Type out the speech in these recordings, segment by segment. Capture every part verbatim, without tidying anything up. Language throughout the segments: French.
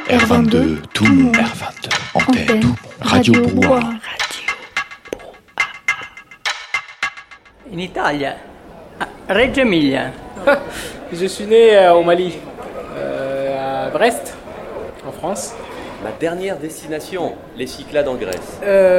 R vingt-deux, tout le monde. R vingt-deux, antenne, Radio Brouhaha. In Italia, a Reggio Emilia. Je suis né euh, au Mali, euh, à Brest, en France. Ma dernière destination, les Cyclades en Grèce.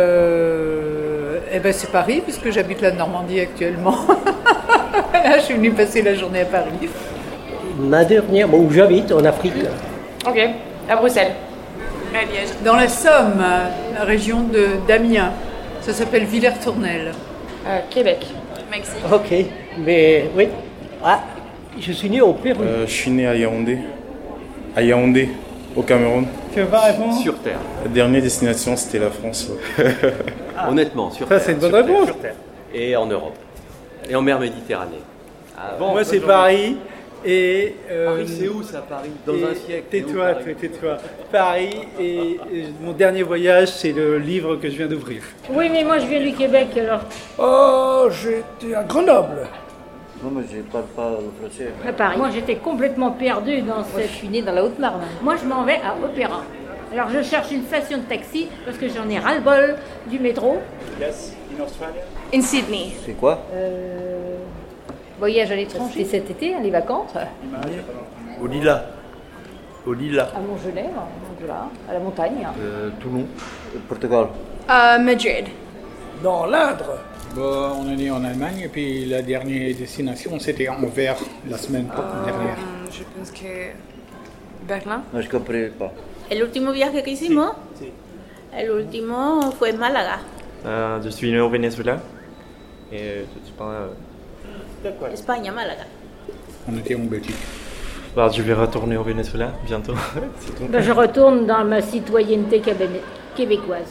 Euh, eh ben c'est Paris, puisque j'habite la Normandie actuellement. Là, je suis venue passer la journée à Paris. Ma dernière, bon, où j'habite, en Afrique. Ok, à Bruxelles. À Liège. Dans la Somme, la région de d'Amiens. Ça s'appelle Villers-Tournelle. Euh, Québec. Mexique. Ok, mais oui. Ah, je suis né au Pérou. Euh, je suis né à Yaoundé. À Yaoundé, au Cameroun. Tu veux pas répondre ? Sur Terre. La dernière destination, c'était la France. Ah. Honnêtement, sur Ça, Terre. c'est une bonne sur réponse. Terre, sur Terre. Et en Europe. Et en mer Méditerranée. Ah, bon, Moi, c'est Paris. Et, euh, Paris, c'est où ça, Paris ? Dans et- un siècle. Tais-toi, c'est où, Paris tais-toi. Paris, et, et mon dernier voyage, c'est le livre que je viens d'ouvrir. Oui, mais moi je viens du Québec alors. Oh, j'étais à Grenoble. Non, mais je parle pas le français. À Paris. Moi j'étais complètement perdue dans cette. Moi, je suis née dans la Haute-Marne. Moi je m'en vais à Opéra. Alors je cherche une station de taxi parce que j'en ai ras-le-bol du métro. Yes, in Australia. In Sydney. C'est quoi ? Euh, voyage à l'étranger cet été, hein, les vacances. Au Lila. Au Lila. À Montgelay, voilà, à la montagne. Euh, Toulon. Portugal. Uh, Madrid. Dans l'Indre. Bon, on est né en Allemagne et puis la dernière destination c'était Anvers la semaine dernière. Um, je pense que Berlin. No, je comprends pas. El último viaje que hicimos, sí, sí. El último fue Málaga. Euh, je suis né au Venezuela et je suis pas. Euh... Espagne, Málaga. On était en Belgique. Bah, je vais retourner au Venezuela bientôt. Ben, je retourne dans ma citoyenneté québécoise.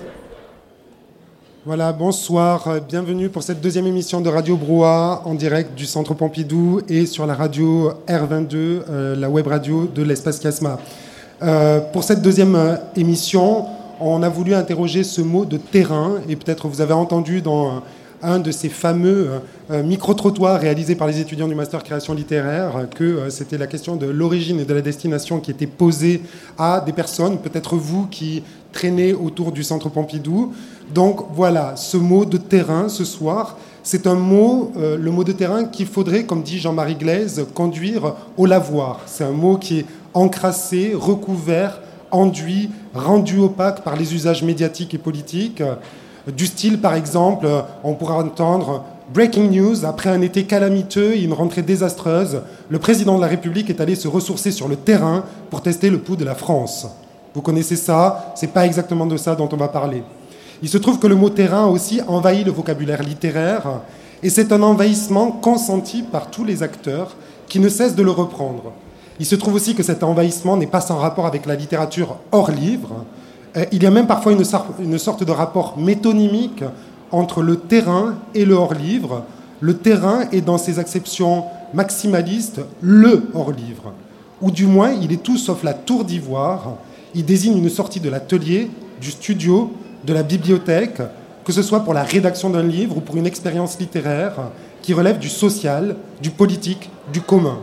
Voilà, bonsoir, bienvenue pour cette deuxième émission de Radio Brouhaha en direct du Centre Pompidou et sur la radio R vingt-deux, euh, la web radio de l'espace Kiasma. Euh, pour cette deuxième euh, émission, on a voulu interroger ce mot de terrain et peut-être vous avez entendu dans euh, un de ces fameux euh, micro-trottoirs réalisés par les étudiants du Master Création Littéraire que euh, c'était la question de l'origine et de la destination qui était posée à des personnes, peut-être vous qui traînez autour du Centre Pompidou. Donc voilà, ce mot de terrain ce soir, c'est un mot, euh, le mot de terrain qu'il faudrait, comme dit Jean-Marie Glaise, conduire au lavoir. C'est un mot qui est encrassé, recouvert, enduit, rendu opaque par les usages médiatiques et politiques. Du style, par exemple, on pourra entendre « Breaking news, après un été calamiteux et une rentrée désastreuse, le président de la République est allé se ressourcer sur le terrain pour tester le pouls de la France. » Vous connaissez ça, c'est pas exactement de ça dont on va parler. Il se trouve que le mot terrain a aussi envahi le vocabulaire littéraire, et c'est un envahissement consenti par tous les acteurs qui ne cessent de le reprendre. Il se trouve aussi que cet envahissement n'est pas sans rapport avec la littérature hors livre. Il y a même parfois une sorte de rapport métonymique entre le terrain et le hors livre. Le terrain est, dans ses acceptions maximalistes, le hors livre. Ou du moins, il est tout sauf la tour d'ivoire. Il désigne une sortie de l'atelier, du studio, de la bibliothèque, que ce soit pour la rédaction d'un livre ou pour une expérience littéraire qui relève du social, du politique, du commun.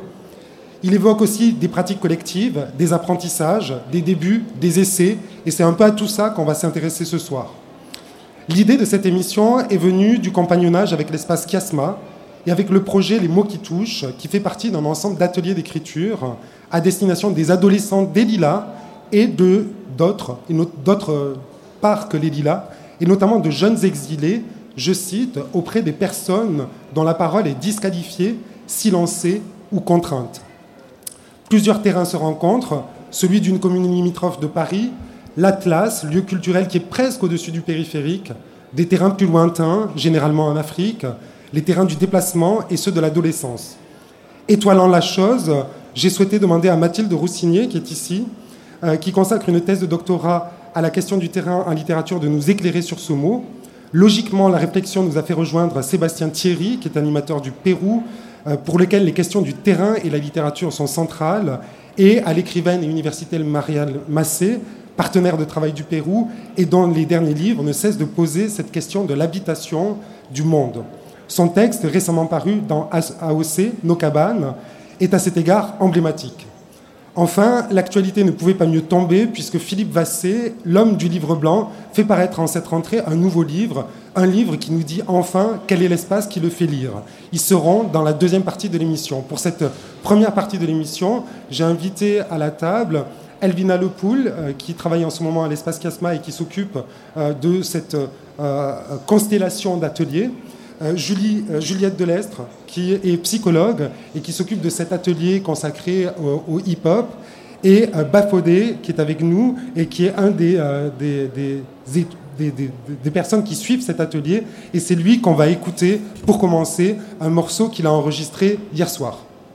Il évoque aussi des pratiques collectives, des apprentissages, des débuts, des essais, et c'est un peu à tout ça qu'on va s'intéresser ce soir. L'idée de cette émission est venue du compagnonnage avec l'espace Kiasma et avec le projet Les mots qui touchent, qui fait partie d'un ensemble d'ateliers d'écriture à destination des adolescents des Lilas et de d'autres, d'autres parts que les Lilas, et notamment de jeunes exilés, je cite, auprès des personnes dont la parole est disqualifiée, silencée ou contrainte. Plusieurs terrains se rencontrent, celui d'une commune limitrophe de Paris, l'Atlas, lieu culturel qui est presque au-dessus du périphérique, des terrains plus lointains, généralement en Afrique, les terrains du déplacement et ceux de l'adolescence. Étoilant la chose, j'ai souhaité demander à Mathilde Roussinier, qui est ici, euh, qui consacre une thèse de doctorat à la question du terrain en littérature, de nous éclairer sur ce mot. Logiquement, la réflexion nous a fait rejoindre Sébastien Thierry, qui est animateur du Pérou, euh, pour lequel les questions du terrain et la littérature sont centrales, et à l'écrivaine et universitaire Marielle Massé, partenaire de travail du Pérou, et dont les derniers livres ne cessent de poser cette question de l'habitation du monde. Son texte, récemment paru dans A O C, Nos cabanes, est à cet égard emblématique. Enfin, l'actualité ne pouvait pas mieux tomber puisque Philippe Vassé, l'homme du livre blanc, fait paraître en cette rentrée un nouveau livre, un livre qui nous dit enfin quel est l'espace qui le fait lire. Ils seront dans la deuxième partie de l'émission. Pour cette première partie de l'émission, j'ai invité à la table Elvina Lepoul, euh, qui travaille en ce moment à l'Espace Kiasma et qui s'occupe euh, de cette euh, constellation d'ateliers. Euh, Julie, euh, Juliette Delestre, qui est psychologue et qui s'occupe de cet atelier consacré au, au hip-hop, et euh, Bafodé, qui est avec nous et qui est un des, euh, des, des, des, des, des personnes qui suivent cet atelier. Et c'est lui qu'on va écouter pour commencer un morceau qu'il a enregistré hier soir.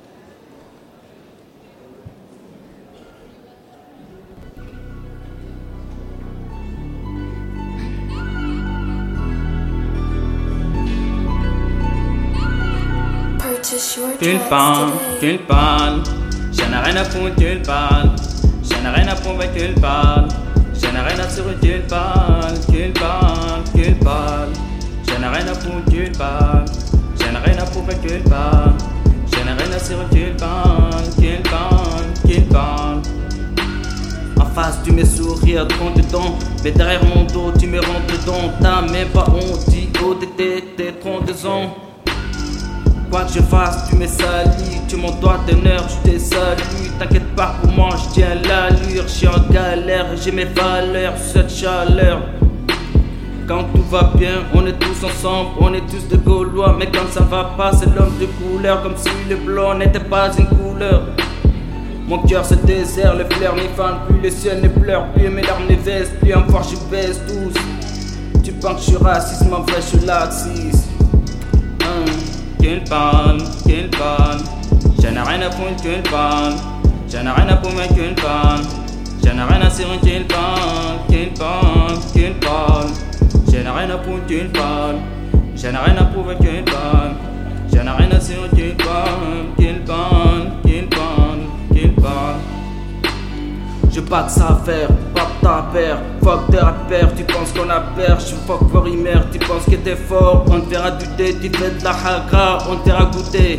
Tulpan, tulpan, j'en ai rien à foutre, tulpan, j'en ai rien à prouver, tulpan, j'en ai rien à tirer, tulpan, tulpan, tulpan, j'en ai rien à foutre, tulpan, j'en ai rien à prouver, tulpan, j'en ai rien à tirer, tulpan, tulpan, tulpan. En face tu me souris compte dedans, mais derrière mon dos tu me rentres dedans, t'as même pas honte, dit oh t'étais t'es trente-deux ans. Quoi que je fasse, tu me salis, tu m'en dois d'honneur, je te salue. T'inquiète pas pour moi, je tiens l'allure, je suis en galère, j'ai mes valeurs, cette chaleur. Quand tout va bien, on est tous ensemble, on est tous de Gaulois. Mais quand ça va pas, c'est l'homme de couleur, comme si le blanc n'était pas une couleur. Mon cœur c'est désert, le flair n'y fan plus, le ciel ne pleure plus, mes larmes ne baissent plus, encore je baisse tous. Tu penses que je suis raciste, mais en vrai je suis laxiste. Hum. Qu'une panne, qu'une panne, j'en ai rien à foutre qu'une panne, j'en ai rien à prouver qu'une panne, j'en ai rien à cirer qu'une panne, qu'une panne, qu'une panne, j'en ai rien à foutre qu'une panne, j'en ai rien à prouver qu'une panne, j'en ai rien à cirer qu'une panne, qu'une panne, qu'une panne, qu'une panne. J'ai pas que ça à faire, pas ta paire. Fuck tes rappeurs, tu penses qu'on a perche. Fuck vos rimeurs, tu penses que t'es fort. On te verra douter, tu fais de la haka, on te verra goûter.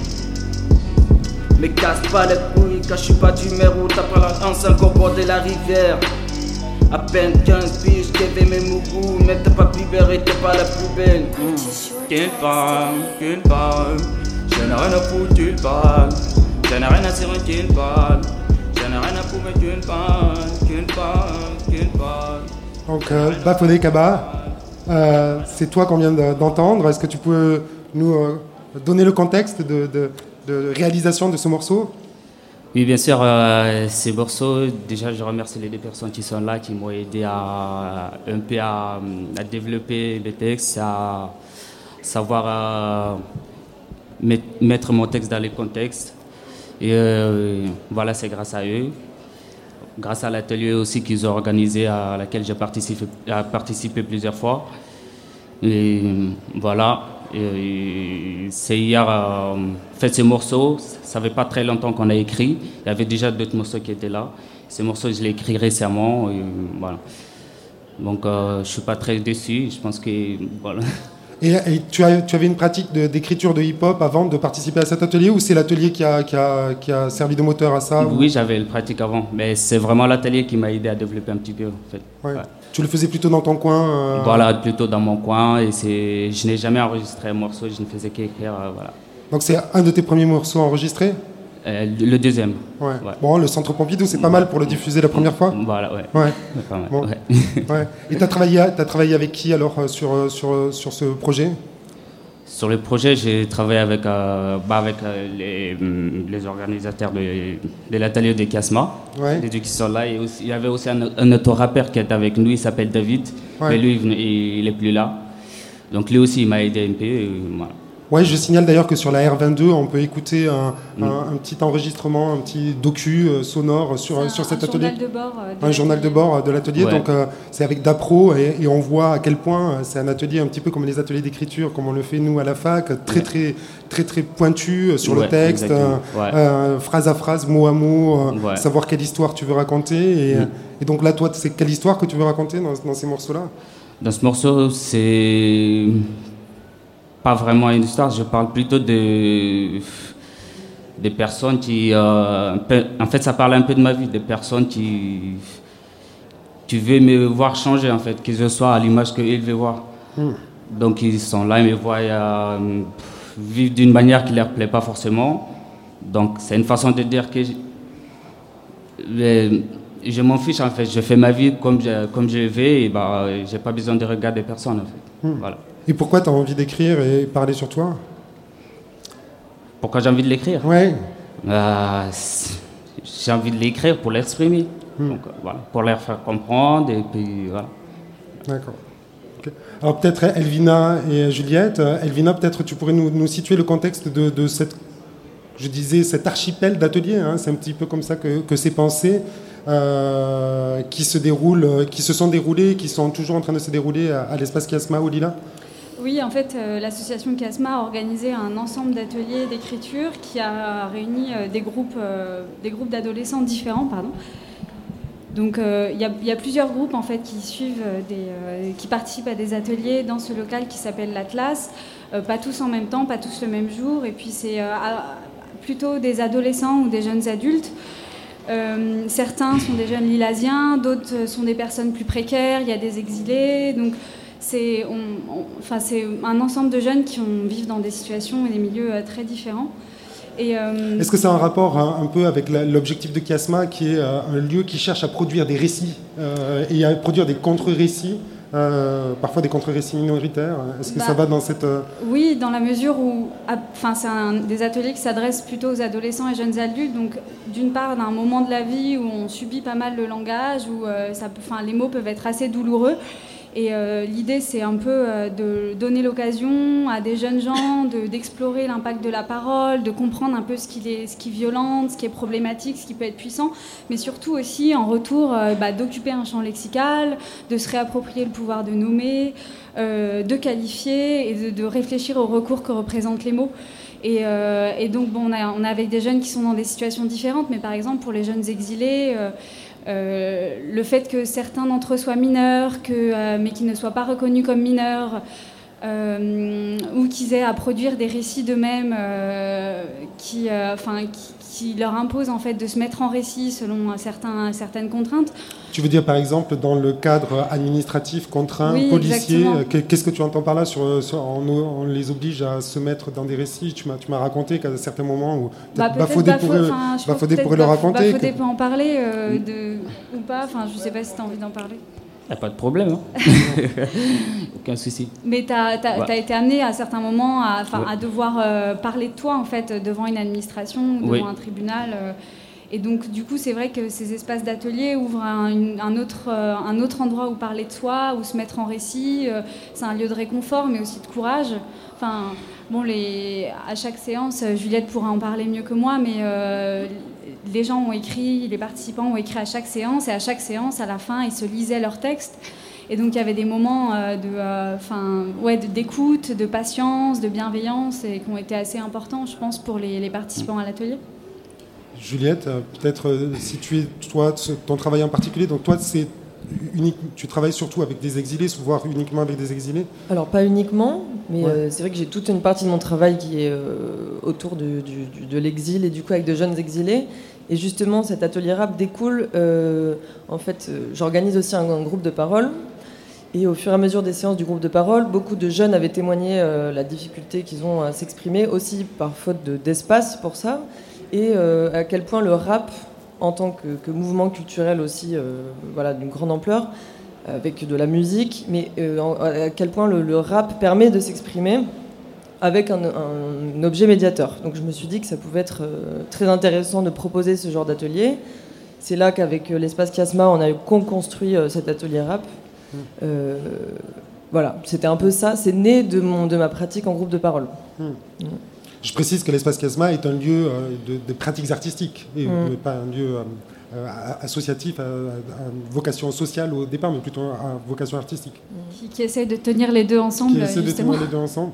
Mais casse pas les couilles, car je suis pas d'humeur où t'as pas la hanse encore bord de la rivière. À peine quinze piges, qu'avait mes mougous. Mais t'es pas plus belle et t'es pas la plus belle. Mmh. Qu'une femme, qu'une femme, j'en ai rien à foutre qu'une balle. J'en ai rien à cirer qu'une balle. J'en ai rien à prouver qu'une balle, qu'une balle, qu'une balle. Donc, euh, Bafodé Kaba, euh, c'est toi qu'on vient d'entendre. Est-ce que tu peux nous euh, donner le contexte de, de, de réalisation de ce morceau? Oui, bien sûr, euh, ces morceaux, déjà je remercie les deux personnes qui sont là, qui m'ont aidé à, un peu à, à développer les textes, à savoir à mettre mon texte dans les contextes. Et euh, voilà, c'est grâce à eux, grâce à l'atelier aussi qu'ils ont organisé, à laquelle j'ai participé, participé plusieurs fois. Et voilà, et c'est hier, euh, fait ces morceaux, ça fait pas très longtemps qu'on a écrit, il y avait déjà d'autres morceaux qui étaient là. Ces morceaux, je les écrit récemment, et voilà. Donc euh, je suis pas très déçu, je pense que voilà. Et, et tu, as, tu avais une pratique de, d'écriture de hip-hop avant de participer à cet atelier, ou c'est l'atelier qui a, qui a, qui a servi de moteur à ça? Oui, ou... j'avais une pratique avant, mais c'est vraiment l'atelier qui m'a aidé à développer un petit peu. En fait. Ouais. Ouais. Tu le faisais plutôt dans ton coin euh... Voilà, plutôt dans mon coin, et c'est, je n'ai jamais enregistré un morceau, je ne faisais qu'écrire. Euh, voilà. Donc c'est un de tes premiers morceaux enregistrés? euh, Le deuxième. Ouais. Ouais. Bon, le Centre Pompidou, c'est pas mal pour le diffuser la première fois? Voilà, ouais. Ouais. Pas mal, bon. ouais. Ouais. Et tu as travaillé, t'as travaillé avec qui alors sur, sur, sur ce projet? Sur le projet, j'ai travaillé avec, euh, bah avec euh, les, les organisateurs de, de l'atelier de Kiasma, ouais. Les deux qui sont là. Et aussi, il y avait aussi un, un autre rappeur qui est avec nous, il s'appelle David, ouais. Mais lui, il n'est plus là. Donc lui aussi, il m'a aidé un peu. Et voilà. Ouais, je signale d'ailleurs que sur la R vingt-deux, on peut écouter un, mm. un, un petit enregistrement, un petit docu euh, sonore sur, un, sur cet un atelier. Journal de bord, euh, de un journal de bord de l'atelier. Ouais. Donc euh, c'est avec Dapro et, et on voit à quel point euh, c'est un atelier un petit peu comme les ateliers d'écriture, comme on le fait nous à la fac, très ouais. très très très pointu euh, sur ouais, le texte, euh, ouais. euh, phrase à phrase, mot à mot, euh, ouais. savoir quelle histoire tu veux raconter. Et, mm. et donc là, toi, c'est quelle histoire que tu veux raconter dans, dans ces morceaux-là? Dans ce morceau, c'est pas vraiment une histoire, je parle plutôt de, des personnes qui... Euh, un peu, en fait, ça parle un peu de ma vie, des personnes qui... Tu veux me voir changer, en fait, que je sois à l'image qu'ils veulent voir. Mm. Donc, ils sont là, ils me voient euh, vivre d'une manière qui ne leur plaît pas forcément. Donc, c'est une façon de dire que... Je, je, je m'en fiche, en fait. Je fais ma vie comme je, comme je vais et bah, je n'ai pas besoin de regarder personne, en fait. Mm. Voilà. Et pourquoi tu as envie d'écrire et parler sur toi ? Pourquoi j'ai envie de l'écrire ? Ouais. Euh, j'ai envie de l'écrire pour l'exprimer. Hmm. Donc, euh, voilà, pour leur faire comprendre et puis voilà. D'accord. Okay. Alors peut-être Elvina et Juliette. Elvina, peut-être tu pourrais nous, nous situer le contexte de, de cette, je disais, cet archipel d'ateliers. Hein, c'est un petit peu comme ça que, que c'est pensé, euh, qui se déroulent, qui se sont déroulés, qui sont toujours en train de se dérouler à, à l'espace Kiasma au Lila. Oui, en fait, euh, l'association Kiasma a organisé un ensemble d'ateliers d'écriture qui a réuni euh, des groupes, euh, des groupes d'adolescents différents, pardon. Donc, il euh, y, y a plusieurs groupes en fait qui suivent, euh, des, euh, qui participent à des ateliers dans ce local qui s'appelle l'Atlas. Euh, pas tous en même temps, pas tous le même jour. Et puis c'est euh, plutôt des adolescents ou des jeunes adultes. Euh, certains sont des jeunes lilasiens, d'autres sont des personnes plus précaires. Il y a des exilés. Donc C'est, on, on, enfin, c'est un ensemble de jeunes qui ont, vivent dans des situations et des milieux euh, très différents. Et, euh, Est-ce que c'est un rapport hein, un peu avec la, l'objectif de Kiasma, qui est euh, un lieu qui cherche à produire des récits euh, et à produire des contre-récits, euh, parfois des contre-récits minoritaires ? Est-ce que bah, ça va dans cette... Euh... Oui, dans la mesure où... Enfin, c'est un, des ateliers qui s'adressent plutôt aux adolescents et jeunes adultes. Donc, d'une part, d'un moment de la vie où on subit pas mal le langage, où euh, ça peut, enfin, les mots peuvent être assez douloureux. Et euh, l'idée, c'est un peu euh, de donner l'occasion à des jeunes gens de, d'explorer l'impact de la parole, de comprendre un peu ce qui est, ce qui violente, ce qui est problématique, ce qui peut être puissant, mais surtout aussi, en retour, euh, bah, d'occuper un champ lexical, de se réapproprier le pouvoir de nommer, euh, de qualifier et de, de réfléchir aux recours que représentent les mots. Et, euh, et donc, bon, on a, on a avec des jeunes qui sont dans des situations différentes, mais par exemple, pour les jeunes exilés... Euh, Euh, le fait que certains d'entre eux soient mineurs, que, euh, mais qu'ils ne soient pas reconnus comme mineurs, euh, ou qu'ils aient à produire des récits d'eux-mêmes euh, qui, euh, enfin, qui, qui leur imposent en fait, de se mettre en récit selon certains, certaines contraintes. Tu veux dire par exemple dans le cadre administratif, contraint, oui, policier, exactement. Qu'est-ce que tu entends par là sur, sur, on, on les oblige à se mettre dans des récits. Tu m'as, tu m'as raconté qu'à certains moments où bah, Bafodé pourrait, Bafodé pourrait le raconter. Bafodé peut en parler euh, de, ou pas, enfin, je ne sais pas si tu as envie d'en parler. Il n'y a pas de problème, hein. Aucun souci. Mais tu as ouais. été amené à certains moments à, ouais. à devoir euh, parler de toi en fait, devant une administration, devant oui. un tribunal. Euh, et donc, du coup, c'est vrai que ces espaces d'atelier ouvrent un, une, un, autre, euh, un autre endroit où parler de soi, où se mettre en récit. Euh, c'est un lieu de réconfort, mais aussi de courage. Enfin, bon, les, à chaque séance, Juliette pourra en parler mieux que moi, mais euh, les gens ont écrit, les participants ont écrit à chaque séance, et à chaque séance, à la fin, ils se lisaient leurs textes. Et donc, il y avait des moments euh, de, euh, ouais, de, d'écoute, de patience, de bienveillance, et qui ont été assez importants, je pense, pour les, les participants à l'atelier. Juliette, peut-être euh, si tu es, toi, ton travail en particulier, donc toi, c'est unique, tu travailles surtout avec des exilés, voire uniquement avec des exilés ? Alors, pas uniquement, mais ouais. euh, c'est vrai que j'ai toute une partie de mon travail qui est euh, autour de, du, de l'exil, et du coup, avec de jeunes exilés. Et justement, cet atelier rap découle, euh, en fait, euh, j'organise aussi un, un groupe de parole. Et au fur et à mesure des séances du groupe de parole, beaucoup de jeunes avaient témoigné euh, la difficulté qu'ils ont à s'exprimer, aussi par faute de, d'espace pour ça, et euh, à quel point le rap, en tant que, que mouvement culturel aussi, euh, voilà, d'une grande ampleur, avec de la musique, mais euh, à quel point le, le rap permet de s'exprimer avec un, un, un objet médiateur. Donc je me suis dit que ça pouvait être euh, très intéressant de proposer ce genre d'atelier. C'est là qu'avec euh, l'espace Kiasma, on a co-construit euh, cet atelier rap. Euh, voilà, c'était un peu ça. C'est né de, mon, de ma pratique en groupe de parole. Mmh. Mmh. Je précise que l'espace Kiasma est un lieu euh, de, de pratiques artistiques, et mmh. pas un lieu euh, associatif à, à vocation sociale au départ, mais plutôt à vocation artistique. Qui, qui essaie de tenir les deux ensemble, Qui essaie justement. de tenir les deux ensemble.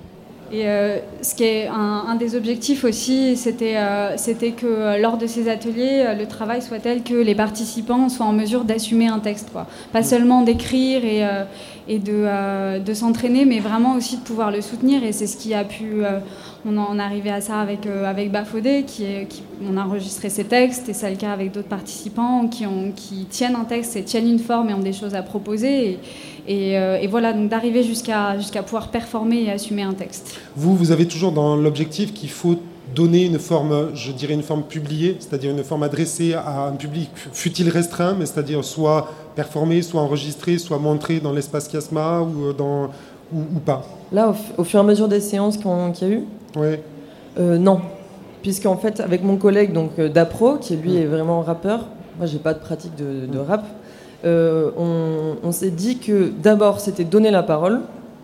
Et euh, ce qui est un, un des objectifs aussi, c'était, euh, c'était que euh, lors de ces ateliers, euh, le travail soit tel que les participants soient en mesure d'assumer un texte, quoi. Pas seulement d'écrire et, euh, et de, euh, de s'entraîner, mais vraiment aussi de pouvoir le soutenir. Et c'est ce qui a pu... Euh, on en est arrivé à ça avec, euh, avec Bafodé, qui, est, qui on a enregistré ses textes, et c'est le cas avec d'autres participants qui, ont, qui tiennent un texte et tiennent une forme et ont des choses à proposer. Et, et, euh, et voilà, donc d'arriver jusqu'à, jusqu'à pouvoir performer et assumer un texte. Vous, vous avez toujours dans l'objectif qu'il faut donner une forme, je dirais une forme publiée, c'est-à-dire une forme adressée à un public, fut-il restreint, mais c'est-à-dire soit performé, soit enregistré, soit montré dans l'espace Kiasma ou, dans, ou, ou pas. Là, au, f- au fur et à mesure des séances qu'il y a eu, ouais. euh, non. Puisqu'en fait, avec mon collègue donc, euh, d'Apro, qui lui est vraiment rappeur, moi j'ai pas de pratique de, de rap, euh, on, on s'est dit que d'abord c'était donner la parole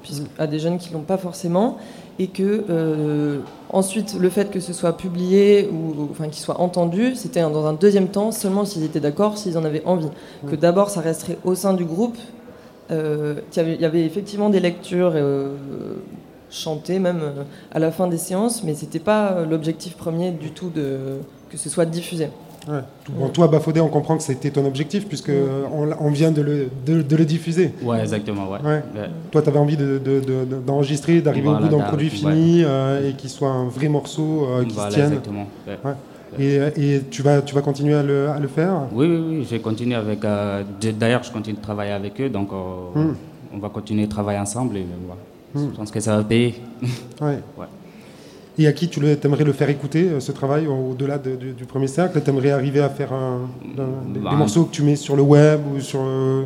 à des jeunes qui l'ont pas forcément, et que euh, ensuite le fait que ce soit publié ou, ou enfin qu'il soit entendu, c'était dans un deuxième temps seulement s'ils étaient d'accord, s'ils en avaient envie. Que d'abord ça resterait au sein du groupe. Euh, il y avait, il y avait effectivement des lectures euh, chantées même euh, à la fin des séances, mais c'était pas l'objectif premier du tout de que ce soit diffusé. Ouais. Bon, toi, Bafodé, on comprend que c'était ton objectif, puisque on, on vient de le, de, de le diffuser. Ouais, exactement, ouais. ouais. ouais. Toi, tu avais envie de, de, de, d'enregistrer, d'arriver voilà, au bout d'un produit fini, ouais. euh, et qu'il soit un vrai morceau euh, qui voilà, se tienne. Exactement. Ouais. Ouais. Et, et tu, vas, tu vas continuer à le, à le faire ? Oui, oui, oui, je continue avec... Euh, d'ailleurs, je continue de travailler avec eux, donc euh, hmm. on va continuer de travailler ensemble, et voilà. Hmm. Je pense que ça va payer. Ouais. ouais. Et à qui tu aimerais le faire écouter, ce travail, au-delà de, du, du premier cercle ? Tu aimerais arriver à faire un, un, des, bah, des morceaux que tu mets sur le web ou sur le...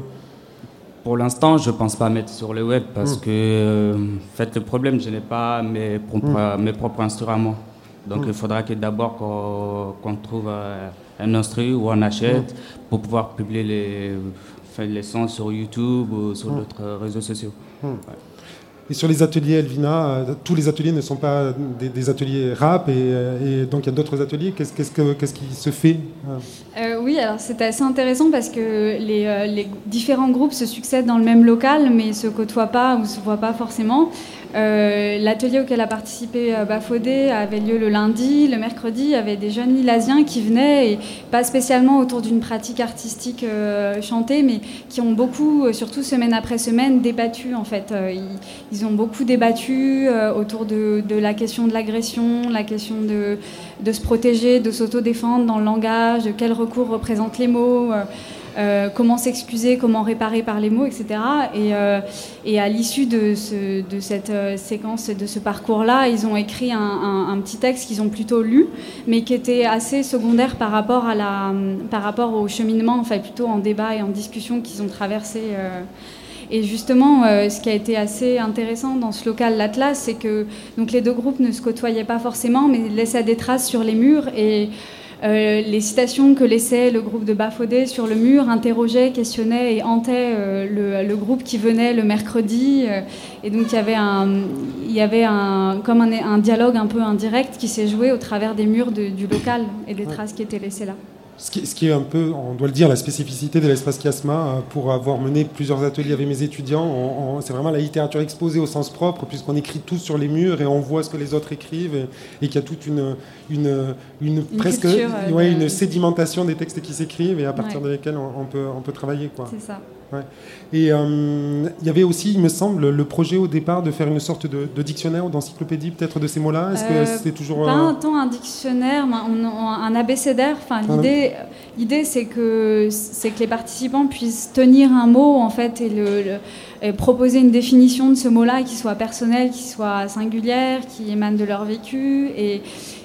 Pour l'instant, je ne pense pas mettre sur le web parce mmh. que, euh, en fait, le problème, je n'ai pas mes propres, mmh. mes propres instruments à moi. Donc, mmh. il faudra que d'abord qu'on, qu'on trouve euh, un instru ou on achète mmh. pour pouvoir publier les, enfin, les sons sur YouTube ou sur mmh. d'autres réseaux sociaux. Mmh. Ouais. Et sur les ateliers, Elvina, euh, tous les ateliers ne sont pas des, des ateliers rap, et, et donc il y a d'autres ateliers. Qu'est-ce, qu'est-ce, que, qu'est-ce qui se fait ? euh, Oui, alors c'était assez intéressant parce que les, euh, les différents groupes se succèdent dans le même local, mais ne se côtoient pas ou ne se voient pas forcément. Euh, l'atelier auquel a participé euh, Bafodé avait lieu le lundi. Le mercredi, il y avait des jeunes Lilasiens qui venaient, et pas spécialement autour d'une pratique artistique euh, chantée, mais qui ont beaucoup, euh, surtout semaine après semaine, débattu en fait. Euh, ils, ils ont beaucoup débattu euh, autour de, de la question de l'agression, la question de, de se protéger, de s'autodéfendre dans le langage, de quel recours représentent les mots. Euh, Euh, comment s'excuser, comment réparer par les mots, et cetera. Et, euh, et à l'issue de, ce, de cette euh, séquence, de ce parcours-là, ils ont écrit un, un, un petit texte qu'ils ont plutôt lu, mais qui était assez secondaire par rapport, à la, par rapport au cheminement, enfin plutôt en débat et en discussion qu'ils ont traversé. Euh. Et justement, euh, ce qui a été assez intéressant dans ce local, l'Atlas, c'est que donc, les deux groupes ne se côtoyaient pas forcément, mais laissaient des traces sur les murs. Et Euh, les citations que laissait le groupe de Bafodé sur le mur interrogeaient, questionnaient et hantaient euh, le, le groupe qui venait le mercredi. Euh, et donc il y avait, un, il y avait un, comme un, un dialogue un peu indirect qui s'est joué au travers des murs de, du local et des traces qui étaient laissées là. Ce qui, ce qui est un peu, on doit le dire, la spécificité de l'espace Kiasma, pour avoir mené plusieurs ateliers avec mes étudiants, on, on, c'est vraiment la littérature exposée au sens propre, puisqu'on écrit tout sur les murs et on voit ce que les autres écrivent, et, et qu'il y a toute une, une, une, une presque culture, euh, ouais, une sédimentation des textes qui s'écrivent, et à partir ouais. de lesquels on, on, peut, on peut travailler, quoi. C'est ça. Ouais. Et il euh, y avait aussi, il me semble, le projet au départ de faire une sorte de, de dictionnaire ou d'encyclopédie peut-être de ces mots-là. Est-ce euh, que c'est toujours... Pas un temps un dictionnaire, mais on, on, un abécédaire. Enfin, l'idée, l'idée c'est, que, c'est que les participants puissent tenir un mot en fait, et, le, le, et proposer une définition de ce mot-là qui soit personnelle, qui soit singulière, qui émane de leur vécu, et...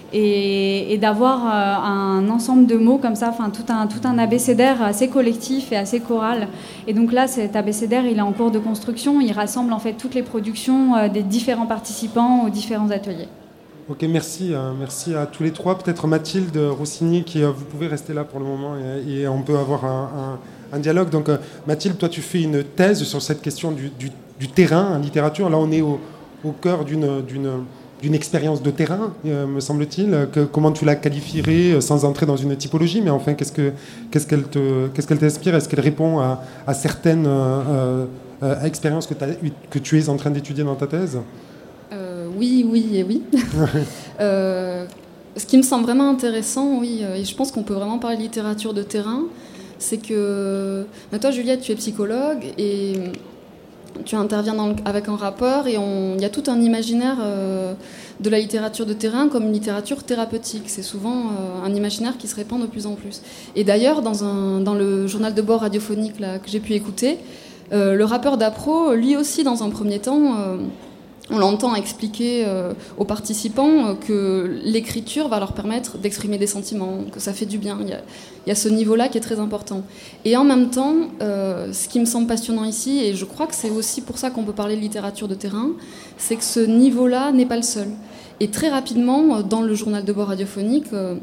Et, et d'avoir euh, un ensemble de mots comme ça, enfin tout un, tout un abécédaire assez collectif et assez choral. Et donc là, cet abécédaire, il est en cours de construction. Il rassemble en fait toutes les productions euh, des différents participants aux différents ateliers. Ok, merci, euh, merci à tous les trois. Peut-être Mathilde Roussigny, qui euh, vous pouvez rester là pour le moment, et, et on peut avoir un, un, un dialogue. Donc euh, Mathilde, toi, tu fais une thèse sur cette question du, du, du terrain en littérature. Là, on est au, au cœur d'une, d'une d'une expérience de terrain, euh, me semble-t-il. Que, comment tu la qualifierais, sans entrer dans une typologie, mais enfin, qu'est-ce, que, qu'est-ce, qu'elle, te, qu'est-ce qu'elle t'inspire ? Est-ce qu'elle répond à, à certaines euh, euh, expériences que, que tu es en train d'étudier dans ta thèse ? euh, oui, oui et oui. euh, ce qui me semble vraiment intéressant, oui, et je pense qu'on peut vraiment parler de littérature de terrain, c'est que ben toi, Juliette, tu es psychologue et tu interviens dans le, avec un rappeur et il y a tout un imaginaire euh, de la littérature de terrain comme une littérature thérapeutique. C'est souvent euh, un imaginaire qui se répand de plus en plus. Et d'ailleurs, dans, un, dans le journal de bord radiophonique là, que j'ai pu écouter, euh, le rappeur d'Apro, lui aussi, dans un premier temps, euh, on l'entend expliquer euh, aux participants euh, que l'écriture va leur permettre d'exprimer des sentiments, que ça fait du bien. Il y a, il y a ce niveau-là qui est très important. Et en même temps, euh, ce qui me semble passionnant ici, et je crois que c'est aussi pour ça qu'on peut parler de littérature de terrain, c'est que ce niveau-là n'est pas le seul. Et très rapidement, dans le journal de bord radiophonique, euh,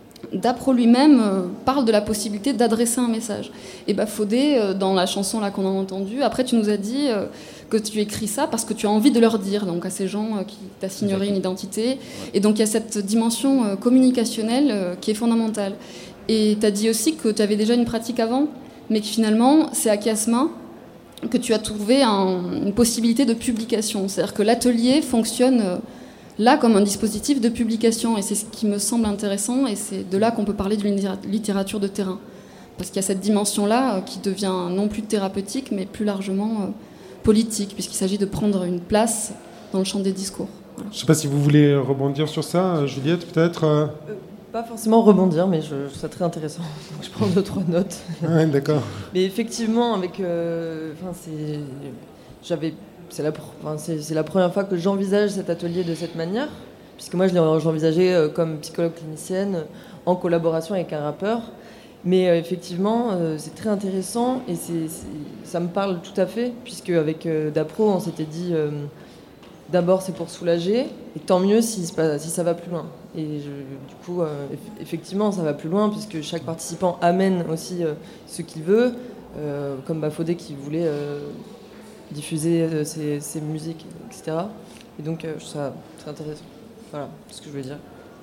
Dapro lui-même euh, parle de la possibilité d'adresser un message. Et Bafodé, euh, dans la chanson là qu'on a entendue, après tu nous as dit euh, que tu écris ça parce que tu as envie de leur dire, donc à ces gens euh, qui t'assigneraient une identité. Et donc il y a cette dimension euh, communicationnelle euh, qui est fondamentale. Et tu as dit aussi que tu avais déjà une pratique avant, mais que finalement c'est à Kiasma que tu as trouvé un, une possibilité de publication. C'est-à-dire que l'atelier fonctionne euh, là comme un dispositif de publication, et c'est ce qui me semble intéressant, et c'est de là qu'on peut parler d'une littérature de terrain, parce qu'il y a cette dimension-là euh, qui devient non plus thérapeutique, mais plus largement euh, politique, puisqu'il s'agit de prendre une place dans le champ des discours. Voilà. Je ne sais pas si vous voulez rebondir sur ça, Juliette, peut-être euh... Euh, Pas forcément rebondir, mais je, je trouve ça très intéressant. Je prends deux, trois notes. Ouais, d'accord. Mais effectivement, avec, euh, c'est, j'avais... C'est la, enfin, c'est, c'est la première fois que j'envisage cet atelier de cette manière, puisque moi je l'ai envisagé comme psychologue clinicienne en collaboration avec un rappeur. Mais euh, effectivement, euh, c'est très intéressant et c'est, c'est, ça me parle tout à fait, puisque avec euh, Dapro, on s'était dit euh, d'abord c'est pour soulager, et tant mieux si, si ça va plus loin. Et je, du coup, euh, effectivement, ça va plus loin, puisque chaque participant amène aussi euh, ce qu'il veut, euh, comme Bafodé qui voulait... Euh, diffuser euh, ses, ses musiques, et cetera. Et donc, euh, je trouve ça très intéressant. Voilà, c'est ce que je voulais dire.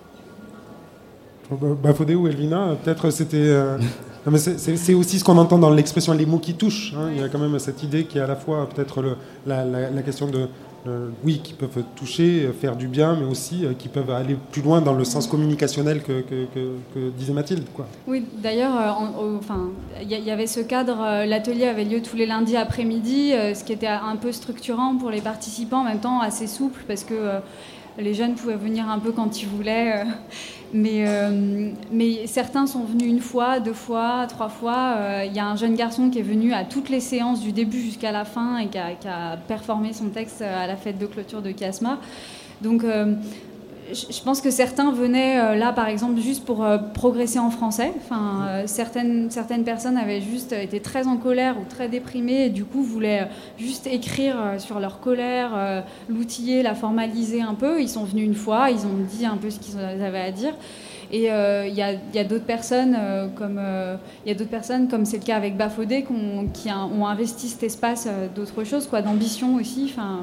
Bafodé ou Elvina, peut-être c'était... Euh... non, mais c'est, c'est, c'est aussi ce qu'on entend dans l'expression « les mots qui touchent hein. ». Il y a quand même cette idée qui est à la fois peut-être le, la, la, la question de... Euh, oui, qui peuvent toucher, faire du bien, mais aussi euh, qui peuvent aller plus loin dans le sens communicationnel que, que, que, que disait Mathilde, quoi. Oui, d'ailleurs, euh, enfin, il y, y avait ce cadre, euh, l'atelier avait lieu tous les lundis après-midi, euh, ce qui était un peu structurant pour les participants, en même temps assez souple, parce que euh, les jeunes pouvaient venir un peu quand ils voulaient, euh, mais, euh, mais certains sont venus une fois, deux fois, trois fois. Il euh, y a un jeune garçon qui est venu à toutes les séances du début jusqu'à la fin et qui a, qui a performé son texte à la fête de clôture de Kiasma. Donc euh, je pense que certains venaient euh, là, par exemple, juste pour euh, progresser en français. Enfin, euh, certaines, certaines personnes avaient juste été très en colère ou très déprimées et du coup voulaient juste écrire euh, sur leur colère, euh, l'outiller, la formaliser un peu. Ils sont venus une fois, ils ont dit un peu ce qu'ils avaient à dire. Et il euh, y, a, y a d'autres personnes, euh, comme euh, y a d'autres personnes, comme c'est le cas avec Bafodé, qui a, ont investi cet espace euh, d'autres choses, quoi, d'ambition aussi. Enfin,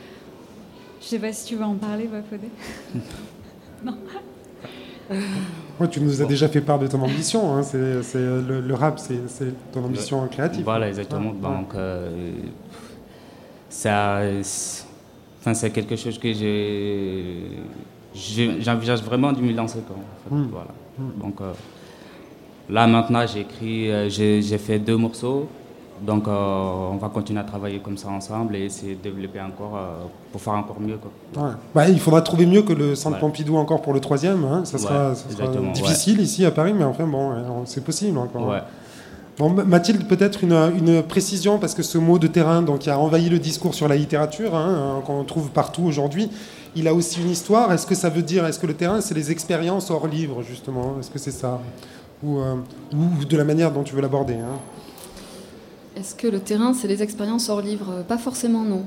je sais pas si tu veux en parler, Bafodé. Non. Ouais, tu nous as bon. déjà fait part de ton ambition. Hein. C'est, c'est, le, le rap, c'est, c'est ton ambition le, créative. Voilà, exactement. Ah, Donc, ouais. euh, ça, c'est, enfin, c'est quelque chose que j'ai... J'envisage vraiment de me lancer. Quoi, en fait. mmh. Voilà. Mmh. Donc euh, là maintenant j'ai écrit, euh, j'ai, j'ai fait deux morceaux, donc euh, on va continuer à travailler comme ça ensemble et essayer de développer encore euh, pour faire encore mieux. Quoi. Ouais. Bah, il faudra trouver mieux que le Centre ouais. Pompidou encore pour le troisième. Hein. Ça sera, ouais, ça sera difficile ouais. ici à Paris, mais enfin bon, c'est possible encore. Ouais. Bon, Mathilde, peut-être une, une précision, parce que ce mot de terrain donc, qui a envahi le discours sur la littérature, hein, qu'on trouve partout aujourd'hui, il a aussi une histoire. Est-ce que ça veut dire, est-ce que le terrain, c'est les expériences hors livre, justement ? Est-ce que c'est ça ? Ou, euh, ou de la manière dont tu veux l'aborder hein ? Est-ce que le terrain, c'est les expériences hors livre ? Pas forcément, non.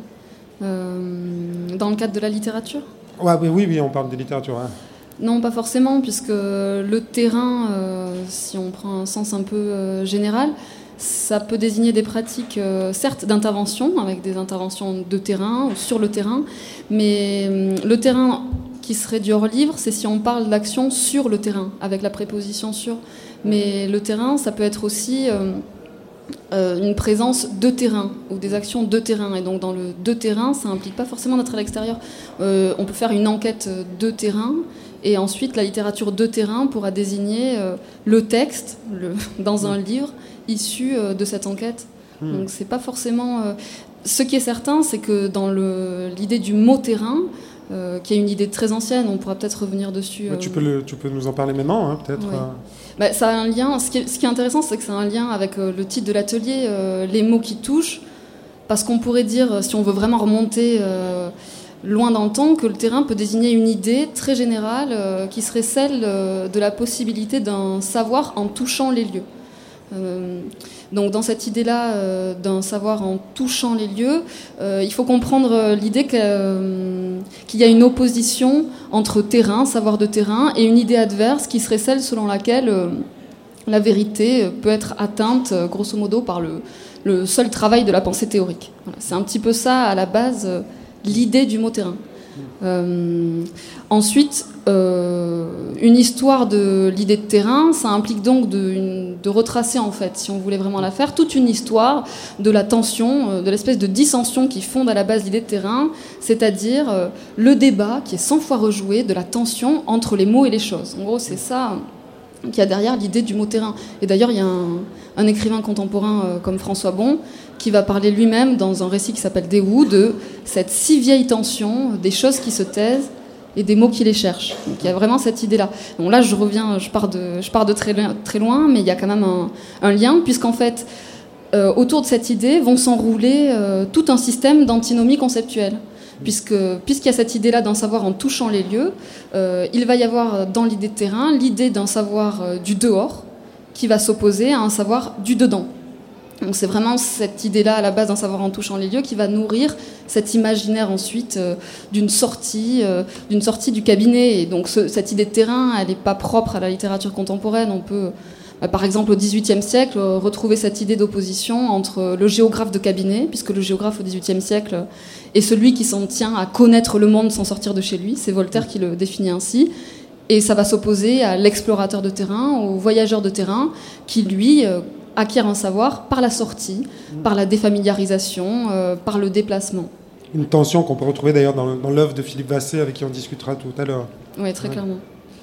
Euh, dans le cadre de la littérature ? ouais, oui, oui, on parle de littérature. Hein. Non, pas forcément, puisque le terrain, euh, si on prend un sens un peu euh, général, ça peut désigner des pratiques, euh, certes, d'intervention, avec des interventions de terrain ou sur le terrain, mais euh, le terrain qui serait du hors-livre, c'est si on parle d'action sur le terrain, avec la préposition « sur ». Mais le terrain, ça peut être aussi euh, euh, une présence de terrain ou des actions de terrain. Et donc dans le de terrain, ça implique pas forcément d'être à l'extérieur. Euh, on peut faire une enquête de terrain et ensuite la littérature de terrain pourra désigner euh, le texte le, dans un livre issu euh, de cette enquête. Mmh. Donc c'est pas forcément... Euh, ce qui est certain, c'est que dans le, l'idée du mot terrain, euh, qui est une idée très ancienne, on pourra peut-être revenir dessus. Euh... Tu, peux le, tu peux nous en parler maintenant, hein, peut-être. Ouais. euh... bah, ça a un lien. Ce qui est, ce qui est intéressant, c'est que ça a un lien avec euh, le titre de l'atelier, euh, les mots qui touchent, parce qu'on pourrait dire, si on veut vraiment remonter euh, loin dans le temps, que le terrain peut désigner une idée très générale euh, qui serait celle euh, de la possibilité d'un savoir en touchant les lieux. Euh, donc dans cette idée-là euh, d'un savoir en touchant les lieux, euh, il faut comprendre l'idée que, euh, qu'il y a une opposition entre terrain, savoir de terrain, et une idée adverse qui serait celle selon laquelle euh, la vérité peut être atteinte, euh, grosso modo, par le, le seul travail de la pensée théorique. Voilà, c'est un petit peu ça, à la base, euh, l'idée du mot terrain. Euh, ensuite, euh, une histoire de l'idée de terrain, ça implique donc de, une, de retracer, en fait, si on voulait vraiment la faire, toute une histoire de la tension, de l'espèce de dissension qui fonde à la base l'idée de terrain, c'est-à-dire euh, le débat qui est cent fois rejoué de la tension entre les mots et les choses. En gros, c'est ça qu'il y a derrière l'idée du mot terrain. Et d'ailleurs, il y a un, un écrivain contemporain euh, comme François Bon qui va parler lui-même dans un récit qui s'appelle Des Houes de cette si vieille tension des choses qui se taisent et des mots qui les cherchent. Donc il y a vraiment cette idée-là. Donc là, je reviens, je pars de, je pars de très, très loin, mais il y a quand même un, un lien, puisqu'en fait, euh, autour de cette idée vont s'enrouler euh, tout un système d'antinomie conceptuelle. Puisque, puisqu'il y a cette idée-là d'un savoir en touchant les lieux, euh, il va y avoir dans l'idée de terrain l'idée d'un savoir euh, du dehors qui va s'opposer à un savoir du dedans. Donc c'est vraiment cette idée-là à la base d'un savoir en touchant les lieux qui va nourrir cet imaginaire ensuite euh, d'une sortie, euh, d'une sortie du cabinet. Et donc ce, cette idée de terrain, elle n'est pas propre à la littérature contemporaine. On peut, bah, par exemple au dix-huitième siècle, euh, retrouver cette idée d'opposition entre le géographe de cabinet, puisque le géographe au dix-huitième siècle est celui qui s'en tient à connaître le monde sans sortir de chez lui. C'est Voltaire qui le définit ainsi. Et ça va s'opposer à l'explorateur de terrain, au voyageur de terrain, qui lui... Euh, acquiert un savoir par la sortie, par la défamiliarisation, euh, par le déplacement. Une tension qu'on peut retrouver d'ailleurs dans, dans l'œuvre de Philippe Vassé, avec qui on discutera tout à l'heure. Oui, très ouais. clairement.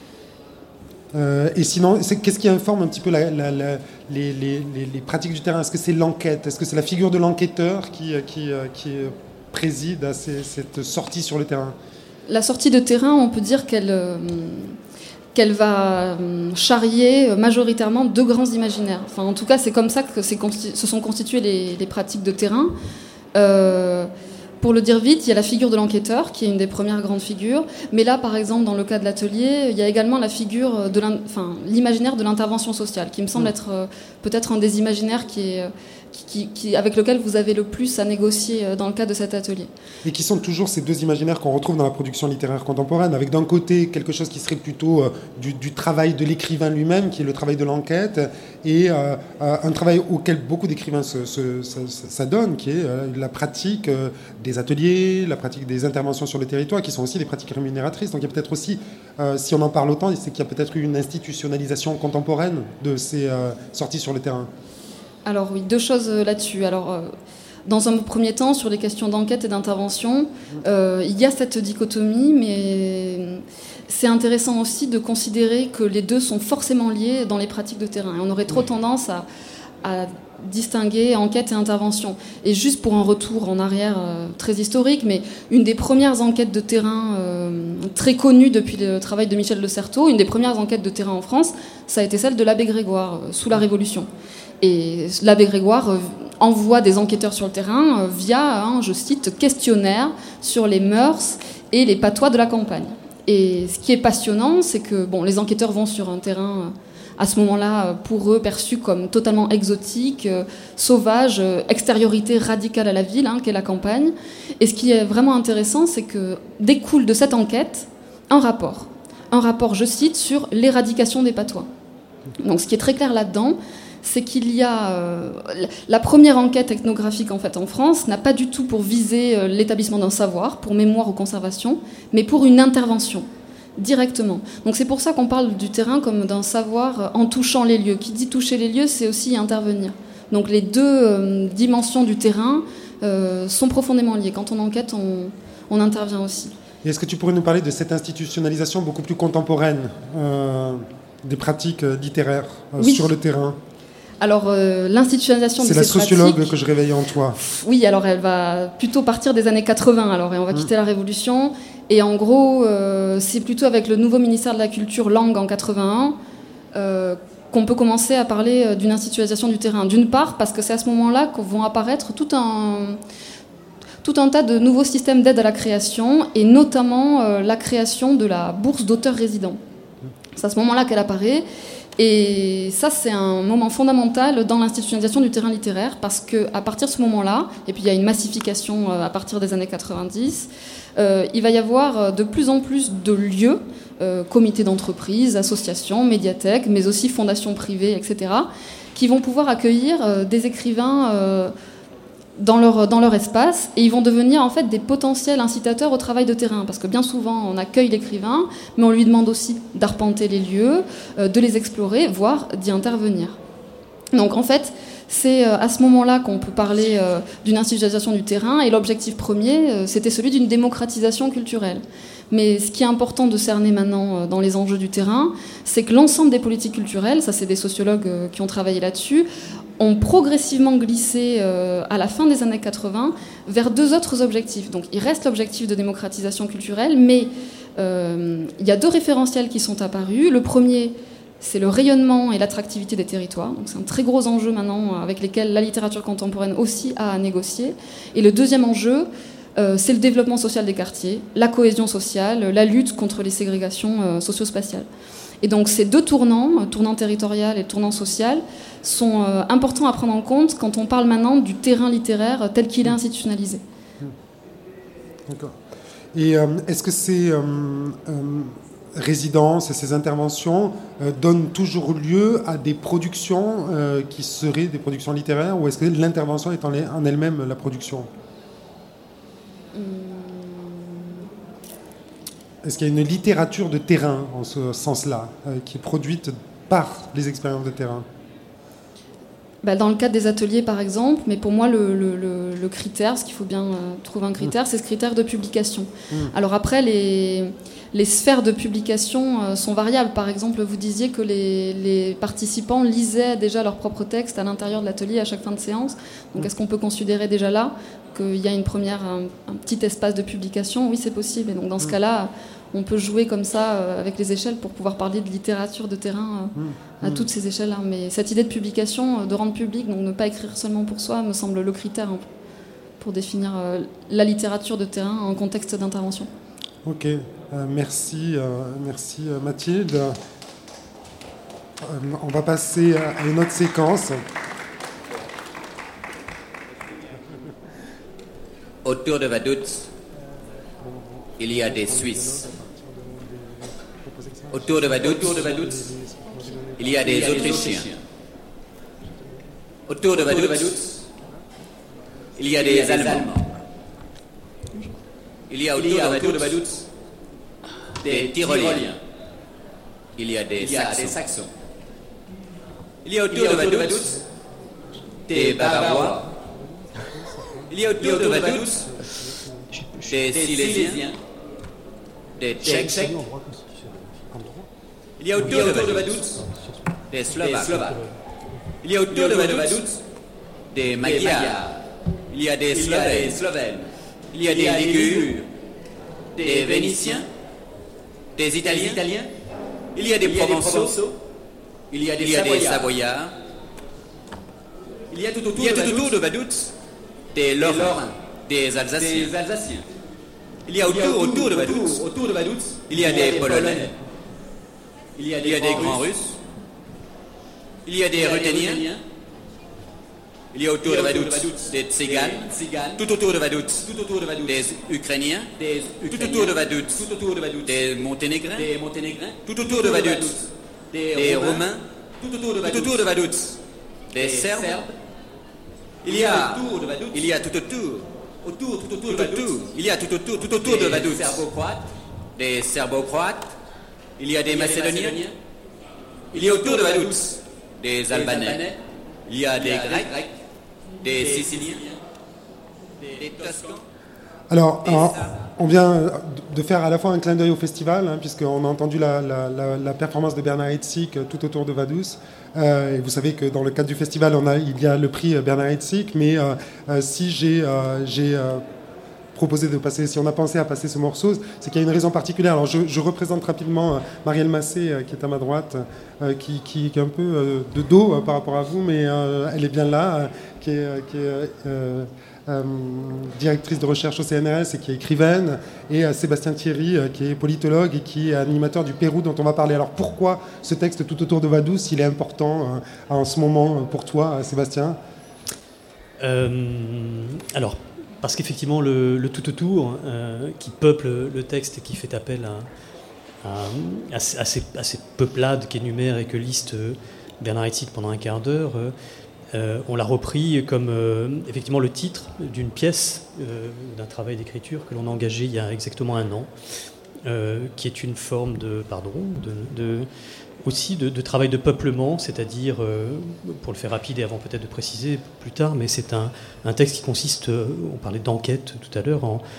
Euh, et sinon, c'est, qu'est-ce qui informe un petit peu la, la, la, les, les, les pratiques du terrain ? Est-ce que c'est l'enquête ? Est-ce que c'est la figure de l'enquêteur qui, qui, qui préside à ces, cette sortie sur le terrain ? La sortie de terrain, on peut dire qu'elle... Euh, qu'elle va charrier majoritairement deux grands imaginaires. Enfin, en tout cas, c'est comme ça que c'est constitu- se sont constituées les, les pratiques de terrain. Euh, pour le dire vite, il y a la figure de l'enquêteur, qui est une des premières grandes figures. Mais là, par exemple, dans le cas de l'atelier, il y a également la figure de enfin, l'imaginaire de l'intervention sociale, qui me semble être euh, peut-être un des imaginaires qui est... Qui, qui, avec lequel vous avez le plus à négocier dans le cadre de cet atelier. Et qui sont toujours ces deux imaginaires qu'on retrouve dans la production littéraire contemporaine, avec d'un côté quelque chose qui serait plutôt euh, du, du travail de l'écrivain lui-même, qui est le travail de l'enquête, et euh, euh, un travail auquel beaucoup d'écrivains se, se, se, s'adonnent, qui est euh, la pratique euh, des ateliers, la pratique des interventions sur le territoire, qui sont aussi des pratiques rémunératrices. Donc il y a peut-être aussi, euh, si on en parle autant, c'est qu'il y a peut-être eu une institutionnalisation contemporaine de ces euh, sorties sur le terrain. Alors oui, deux choses là-dessus. Alors, euh, dans un premier temps, sur les questions d'enquête et d'intervention, euh, il y a cette dichotomie, mais c'est intéressant aussi de considérer que les deux sont forcément liés dans les pratiques de terrain. Et on aurait trop tendance à, à distinguer enquête et intervention. Et juste pour un retour en arrière euh, très historique, mais une des premières enquêtes de terrain euh, très connues depuis le travail de Michel de Certeau, une des premières enquêtes de terrain en France, ça a été celle de l'abbé Grégoire, euh, sous la Révolution. Et l'abbé Grégoire euh, envoie des enquêteurs sur le terrain euh, via, hein, je cite, questionnaire sur les mœurs et les patois de la campagne. Et ce qui est passionnant, c'est que bon, les enquêteurs vont sur un terrain, euh, à ce moment-là, pour eux, perçu comme totalement exotique, euh, sauvage, euh, extériorité radicale à la ville, hein, qu'est la campagne. Et ce qui est vraiment intéressant, c'est que découle de cette enquête un rapport. Un rapport, je cite, sur l'éradication des patois. Donc ce qui est très clair là-dedans, c'est qu'il y a... Euh, la première enquête ethnographique en fait en France n'a pas du tout pour viser euh, l'établissement d'un savoir, pour mémoire ou conservation, mais pour une intervention, directement. Donc c'est pour ça qu'on parle du terrain comme d'un savoir en touchant les lieux. Qui dit toucher les lieux, c'est aussi intervenir. Donc les deux euh, dimensions du terrain euh, sont profondément liées. Quand on enquête, on, on intervient aussi. Et est-ce que tu pourrais nous parler de cette institutionnalisation beaucoup plus contemporaine euh, des pratiques littéraires euh, oui. sur le terrain ? Alors, euh, l'institutionnalisation de ces pratiques... C'est la sociologue que je réveille en toi. Oui, alors elle va plutôt partir des années quatre-vingts, alors, et on va mmh. quitter la Révolution. Et en gros, euh, c'est plutôt avec le nouveau ministère de la Culture, Langue, en quatre-vingt-un, euh, qu'on peut commencer à parler d'une institutionnalisation du terrain. D'une part, parce que c'est à ce moment-là que vont apparaître tout un, tout un tas de nouveaux systèmes d'aide à la création, et notamment euh, la création de la bourse d'auteur résident. C'est à ce moment-là qu'elle apparaît. Et ça, c'est un moment fondamental dans l'institutionnalisation du terrain littéraire, parce qu'à partir de ce moment-là, et puis il y a une massification à partir des années quatre-vingt-dix, euh, il va y avoir de plus en plus de lieux, euh, comités d'entreprise, associations, médiathèques, mais aussi fondations privées, et cetera, qui vont pouvoir accueillir euh, des écrivains euh, dans leur, dans leur espace, et ils vont devenir en fait des potentiels incitateurs au travail de terrain, parce que bien souvent on accueille l'écrivain, mais on lui demande aussi d'arpenter les lieux, euh, de les explorer, voire d'y intervenir. Donc en fait, c'est euh, à ce moment-là qu'on peut parler euh, d'une institutionnalisation du terrain, et l'objectif premier, euh, c'était celui d'une démocratisation culturelle. Mais ce qui est important de cerner maintenant euh, dans les enjeux du terrain, c'est que l'ensemble des politiques culturelles, ça c'est des sociologues euh, qui ont travaillé là-dessus, ont progressivement glissé euh, à la fin des années quatre-vingts vers deux autres objectifs. Donc il reste l'objectif de démocratisation culturelle, mais euh, il y a deux référentiels qui sont apparus. Le premier, c'est le rayonnement et l'attractivité des territoires. Donc c'est un très gros enjeu maintenant avec lesquels la littérature contemporaine aussi a à négocier. Et le deuxième enjeu, euh, c'est le développement social des quartiers, la cohésion sociale, la lutte contre les ségrégations euh, socio-spatiales. Et donc ces deux tournants, tournant territorial et tournant social, sont euh, importants à prendre en compte quand on parle maintenant du terrain littéraire tel qu'il est institutionnalisé. D'accord. Et euh, est-ce que ces euh, euh, résidences et ces interventions euh, donnent toujours lieu à des productions euh, qui seraient des productions littéraires, ou est-ce que l'intervention est en, en elle-même la production ? hum... Est-ce qu'il y a une littérature de terrain, en ce sens-là, euh, qui est produite par les expériences de terrain ? Bah, dans le cadre des ateliers, par exemple, mais pour moi, le, le, le, le critère, ce qu'il faut bien euh, trouver un critère, mmh. c'est ce critère de publication. Mmh. Alors après, les, les sphères de publication euh, sont variables. Par exemple, vous disiez que les, les participants lisaient déjà leurs propres textes à l'intérieur de l'atelier à chaque fin de séance. Donc mmh. est-ce qu'on peut considérer déjà là qu'il y a une première, un, un petit espace de publication ? Oui, c'est possible. Et donc dans ce mmh. cas-là, on peut jouer comme ça euh, avec les échelles pour pouvoir parler de littérature de terrain euh, mmh. à toutes ces échelles-là. Mais cette idée de publication, euh, de rendre public, donc ne pas écrire seulement pour soi, me semble le critère hein, pour définir euh, la littérature de terrain en contexte d'intervention. Ok, euh, merci, euh, merci euh, Mathilde. Euh, on va passer à une autre séquence. Autour de Vaduz, il y a des Suisses. Autour de Vaduz, il y a des Autrichiens. Autour de Vaduz, il y a des Allemands. Il y a autour de Vaduz des Tyroliens. Il y a des Saxons. Il y a autour de Vaduz des Bavarois. Il y a autour de Vaduz des Silésiens, des Tchèques. Il y a autour de Vaduz des Slovaques. Il y a autour de Vaduz des Magyars. Il y a des Slovènes. Il y a des Ligures, des Vénitiens, des Italiens. Il y a des Provençaux. Il y a des Savoyards. Il y a tout autour de Vaduz des Lorrains, des Alsaciens. Il y a autour, autour de Vaduz, autour de Vaduz, il y a des Polonais. Il y a des Grands Russes. Il y a des Ruthéniens. Il y a autour de Vaduz des Tziganes. Tout autour de Vaduz, des Ukrainiens. Tout autour de Vaduz, des Monténégrins. Tout autour de Vaduz, des Roumains. Tout autour de Vaduz, des Serbes. Il y a, il y a tout autour, autour, tout autour de Vaduz. Il y a tout autour, tout autour de Vaduz. Des Serbo-Croates. Il y a des Macédoniens. Il y a autour de Vaduz des Albanais. Il y a des Grecs, des Siciliens, des Toscans. Alors, alors, on vient de faire à la fois un clin d'œil au festival, hein, puisqu'on a entendu la, la, la, la performance de Bernard Heidsieck tout autour de Vaduz. Euh, et vous savez que dans le cadre du festival, on a, il y a le prix Bernard Heidsieck, mais euh, euh, si j'ai, euh, j'ai euh, proposé de passer, si on a pensé à passer ce morceau, c'est qu'il y a une raison particulière. Alors, je, je représente rapidement euh, Marielle Massé, euh, qui est à ma droite, euh, qui, qui, qui est un peu euh, de dos euh, par rapport à vous, mais euh, elle est bien là, euh, qui est... Qui est euh, Euh, directrice de recherche au C N R S et qui est écrivaine, et euh, Sébastien Thierry euh, qui est politologue et qui est animateur du Pérou dont on va parler. Alors pourquoi ce texte tout autour de Vaduz, il est important euh, en ce moment pour toi, Sébastien? euh, Alors, parce qu'effectivement le, le tout autour euh, qui peuple le texte et qui fait appel à, à, à, ces, à, ces, à ces peuplades qu'énumère et que liste Bernard Heidsieck pendant un quart d'heure, euh, Euh, on l'a repris comme euh, effectivement le titre d'une pièce, euh, d'un travail d'écriture que l'on a engagé il y a exactement un an, euh, qui est une forme de, pardon, de, de, aussi de, de travail de peuplement, c'est-à-dire, euh, pour le faire rapide et avant peut-être de préciser plus tard, mais c'est un, un texte qui consiste, euh, on parlait d'enquête tout à l'heure, en,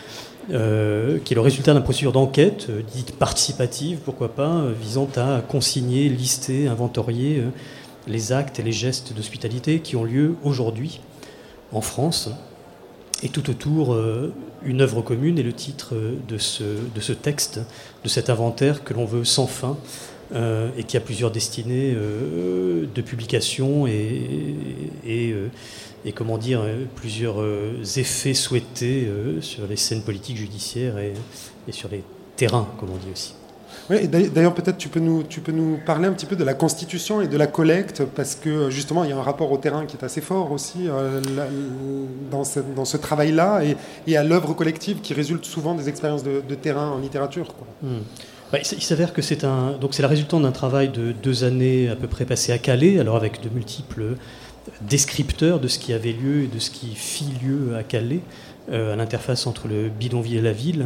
euh, qui est le résultat d'une procédure d'enquête, euh, dite participative, pourquoi pas, euh, visant à consigner, lister, inventorier euh, les actes et les gestes d'hospitalité qui ont lieu aujourd'hui en France. Et tout autour, euh, une œuvre commune est le titre de ce, de ce texte, de cet inventaire que l'on veut sans fin euh, et qui a plusieurs destinées euh, de publication et, et, euh, et comment dire, plusieurs euh, effets souhaités euh, sur les scènes politiques judiciaires et, et sur les terrains, comme on dit aussi. Oui, d'ailleurs, peut-être tu peux nous, tu peux nous parler un petit peu de la constitution et de la collecte, parce que justement, il y a un rapport au terrain qui est assez fort aussi euh, la, dans ce, dans ce travail-là, et, et à l'œuvre collective qui résulte souvent des expériences de, de terrain en littérature, quoi. Mmh. Bah, il s'avère que c'est un, donc c'est la résultante d'un travail de deux années à peu près passé à Calais, alors avec de multiples descripteurs de ce qui avait lieu et de ce qui fit lieu à Calais, euh, à l'interface entre le bidonville et la ville.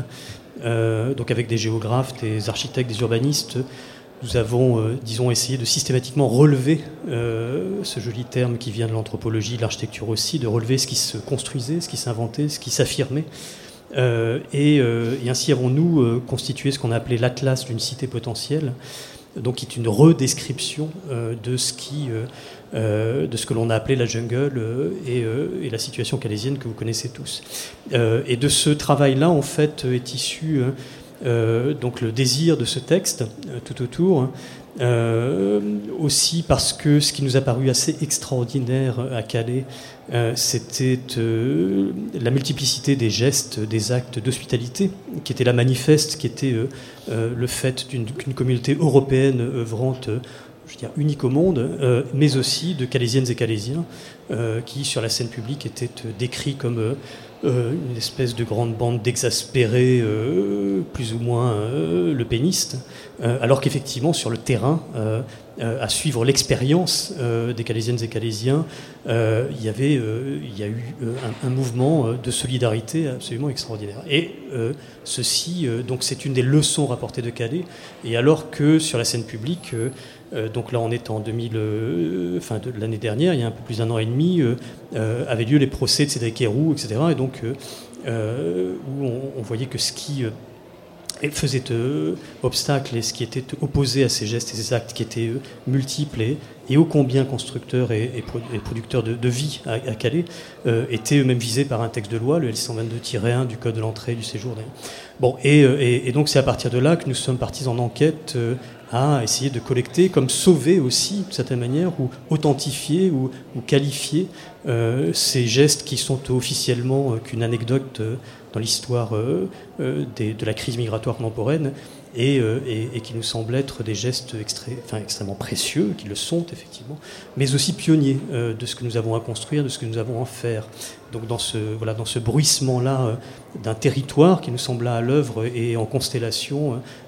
Euh, donc avec des géographes, des architectes, des urbanistes, nous avons, euh, disons, essayé de systématiquement relever euh, ce joli terme qui vient de l'anthropologie, de l'architecture aussi, de relever ce qui se construisait, ce qui s'inventait, ce qui s'affirmait. Euh, et, euh, et ainsi avons-nous euh, constitué ce qu'on a appelé l'Atlas d'une cité potentielle, donc qui est une redescription euh, de ce qui... Euh, Euh, de ce que l'on a appelé la jungle euh, et, euh, et la situation calaisienne que vous connaissez tous. Euh, et de ce travail-là, en fait, est issu euh, euh, donc le désir de ce texte euh, tout autour, euh, aussi parce que ce qui nous a paru assez extraordinaire à Calais, euh, c'était euh, la multiplicité des gestes, des actes d'hospitalité, qui était la manifeste, qui était euh, euh, le fait d'une, d'une communauté européenne œuvrante euh, je veux dire, unique au monde, euh, mais aussi de Calaisiennes et Calaisiens euh, qui, sur la scène publique, étaient euh, décrits comme euh, euh, une espèce de grande bande d'exaspérés, euh, plus ou moins euh, le pénistes, euh, alors qu'effectivement, sur le terrain, euh, euh, à suivre l'expérience euh, des Calaisiennes et Calaisiens, euh, il y avait, euh, il y a eu euh, un, un mouvement de solidarité absolument extraordinaire. Et euh, ceci, euh, donc, c'est une des leçons rapportées de Calais, et alors que sur la scène publique, euh, Euh, donc là, on est en deux mille, euh, fin de l'année dernière, il y a un peu plus d'un an et demi, euh, euh, avaient lieu les procès de Cédric Héroux, et cetera. Et donc, euh, euh, où on, on voyait que ce qui euh, faisait euh, obstacle et ce qui était opposé à ces gestes et ces actes qui étaient euh, multiples et, et ô combien constructeurs et, et, pro, et producteurs de, de vie à, à Calais, euh, étaient eux-mêmes visés par un texte de loi, le L cent vingt-deux tiret un du Code de l'entrée et du séjour. Bon, et, et, et donc c'est à partir de là que nous sommes partis en enquête euh, à essayer de collecter, comme sauver aussi, d'une certaine manière, ou authentifier ou, ou qualifier euh, ces gestes qui sont officiellement euh, qu'une anecdote euh, dans l'histoire euh, euh, des, de la crise migratoire contemporaine et, euh, et, et qui nous semblent être des gestes extré, enfin, extrêmement précieux, qui le sont effectivement, mais aussi pionniers euh, de ce que nous avons à construire, de ce que nous avons à faire. Donc dans ce, voilà, dans ce bruissement-là euh, d'un territoire qui nous semble à l'œuvre et en constellation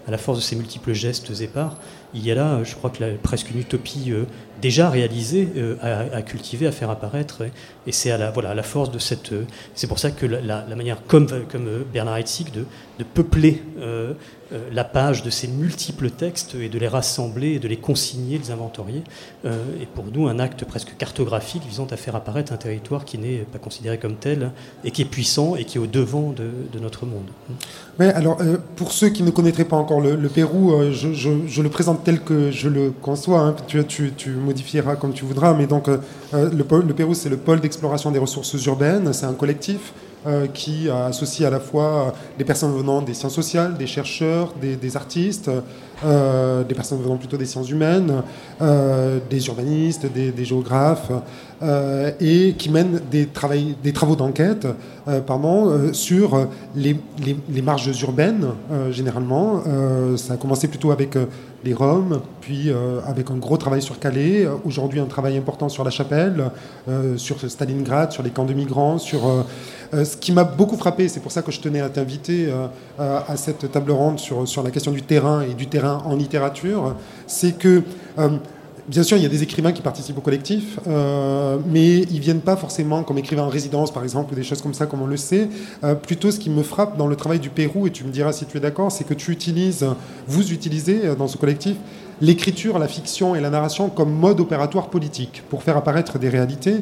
à la force de ces multiples gestes épars, il y a là, je crois que la, presque une utopie euh, déjà réalisée euh, à, à cultiver, à faire apparaître. Et, et c'est à la, voilà, à la force de cette... Euh, c'est pour ça que la, la, la manière, comme, comme euh, Bernard Heitzig, de, de peupler euh, euh, la page de ces multiples textes et de les rassembler et de les consigner, de les inventorier, euh, est pour nous un acte presque cartographique visant à faire apparaître un territoire qui n'est pas considéré comme tel et qui est puissant et qui est au devant de, de notre monde. Ouais, alors, euh, pour ceux qui ne connaîtraient pas encore le, le Pérou, euh, je, je, je le présente tel que je le conçois, hein, tu, tu, tu modifieras comme tu voudras, mais donc euh, le, le Pérou, c'est le pôle d'exploration des ressources urbaines, c'est un collectif euh, qui associe à la fois des personnes venant des sciences sociales, des chercheurs, des, des artistes, euh, des personnes venant plutôt des sciences humaines, euh, des urbanistes, des, des géographes, euh, et qui mènent des, travail, des travaux d'enquête euh, pardon, euh, sur les, les, les marges urbaines, euh, généralement. Euh, ça a commencé plutôt avec euh, les Roms, puis euh, avec un gros travail sur Calais, aujourd'hui un travail important sur la Chapelle, euh, sur Stalingrad, sur les camps de migrants, sur... Euh, euh, ce qui m'a beaucoup frappé, c'est pour ça que je tenais à t'inviter euh, à, à cette table ronde sur, sur la question du terrain et du terrain en littérature, c'est que... Euh, Bien sûr, il y a des écrivains qui participent au collectif, euh, mais ils viennent pas forcément comme écrivains en résidence, par exemple, ou des choses comme ça, comme on le sait. Euh, plutôt, ce qui me frappe dans le travail du Pérou, et tu me diras si tu es d'accord, c'est que tu utilises, vous utilisez dans ce collectif, l'écriture, la fiction et la narration comme mode opératoire politique pour faire apparaître des réalités.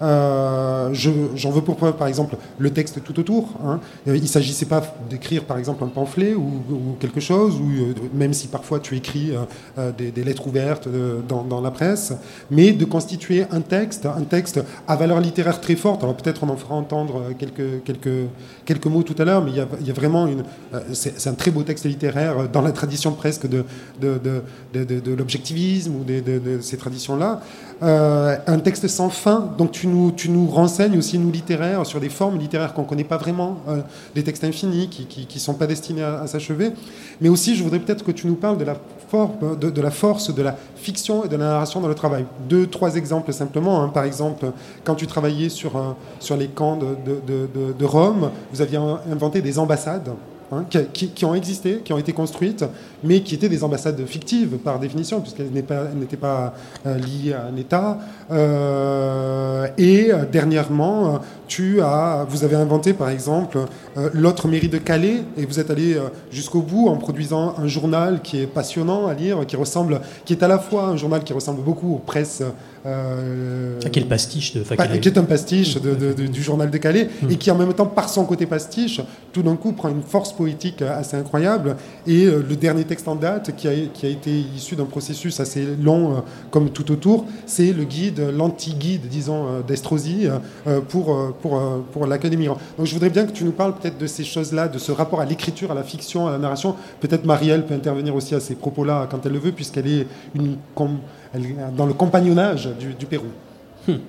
Euh, je, j'en veux pour preuve, par exemple, le texte tout autour. Hein. Il ne s'agissait pas d'écrire, par exemple, un pamphlet ou, ou quelque chose, ou, même si parfois tu écris euh, des, des lettres ouvertes euh, dans, dans la presse, mais de constituer un texte, un texte à valeur littéraire très forte. Alors peut-être on en fera entendre quelques, quelques, quelques mots tout à l'heure, mais il y a, il y a vraiment une... Euh, c'est, c'est un très beau texte littéraire dans la tradition presque de, de, de, de, de, de l'objectivisme ou de, de, de ces traditions-là. Euh, un texte sans fin, donc tu nous, tu nous renseignes aussi, nous littéraires, sur des formes littéraires qu'on ne connaît pas vraiment, euh, des textes infinis qui ne sont pas destinés à, à s'achever. Mais aussi, je voudrais peut-être que tu nous parles de la, for- de, de la force de la fiction et de la narration dans le travail. Deux, trois exemples simplement. Hein. Par exemple, quand tu travaillais sur, euh, sur les camps de, de, de, de, de Rome, vous aviez inventé des ambassades. Hein, qui, qui ont existé, qui ont été construites, mais qui étaient des ambassades fictives par définition, puisqu'elles n'étaient pas, elles n'étaient pas euh, liées à un État. Euh, et euh, dernièrement, tu as, vous avez inventé par exemple euh, l'autre mairie de Calais, et vous êtes allé euh, jusqu'au bout en produisant un journal qui est passionnant à lire, qui ressemble, qui est à la fois un journal qui ressemble beaucoup aux presses. Euh, ah, qui est le pastiche de pa- qui est un pastiche de, de, de, du journal de Calais, mmh. et qui en même temps, par son côté pastiche, tout d'un coup prend une force poétique assez incroyable. Et euh, le dernier texte en date, qui a, qui a été issu d'un processus assez long, euh, comme tout autour, c'est le guide, l'anti-guide, disons, euh, d'Estrosi euh, pour, euh, pour, euh, pour l'accueil des migrants. Donc je voudrais bien que tu nous parles peut-être de ces choses-là, de ce rapport à l'écriture, à la fiction, à la narration. Peut-être Marielle peut intervenir aussi à ces propos-là quand elle le veut, puisqu'elle est une... Com- Elle est dans le compagnonnage du, du Pérou. Hum.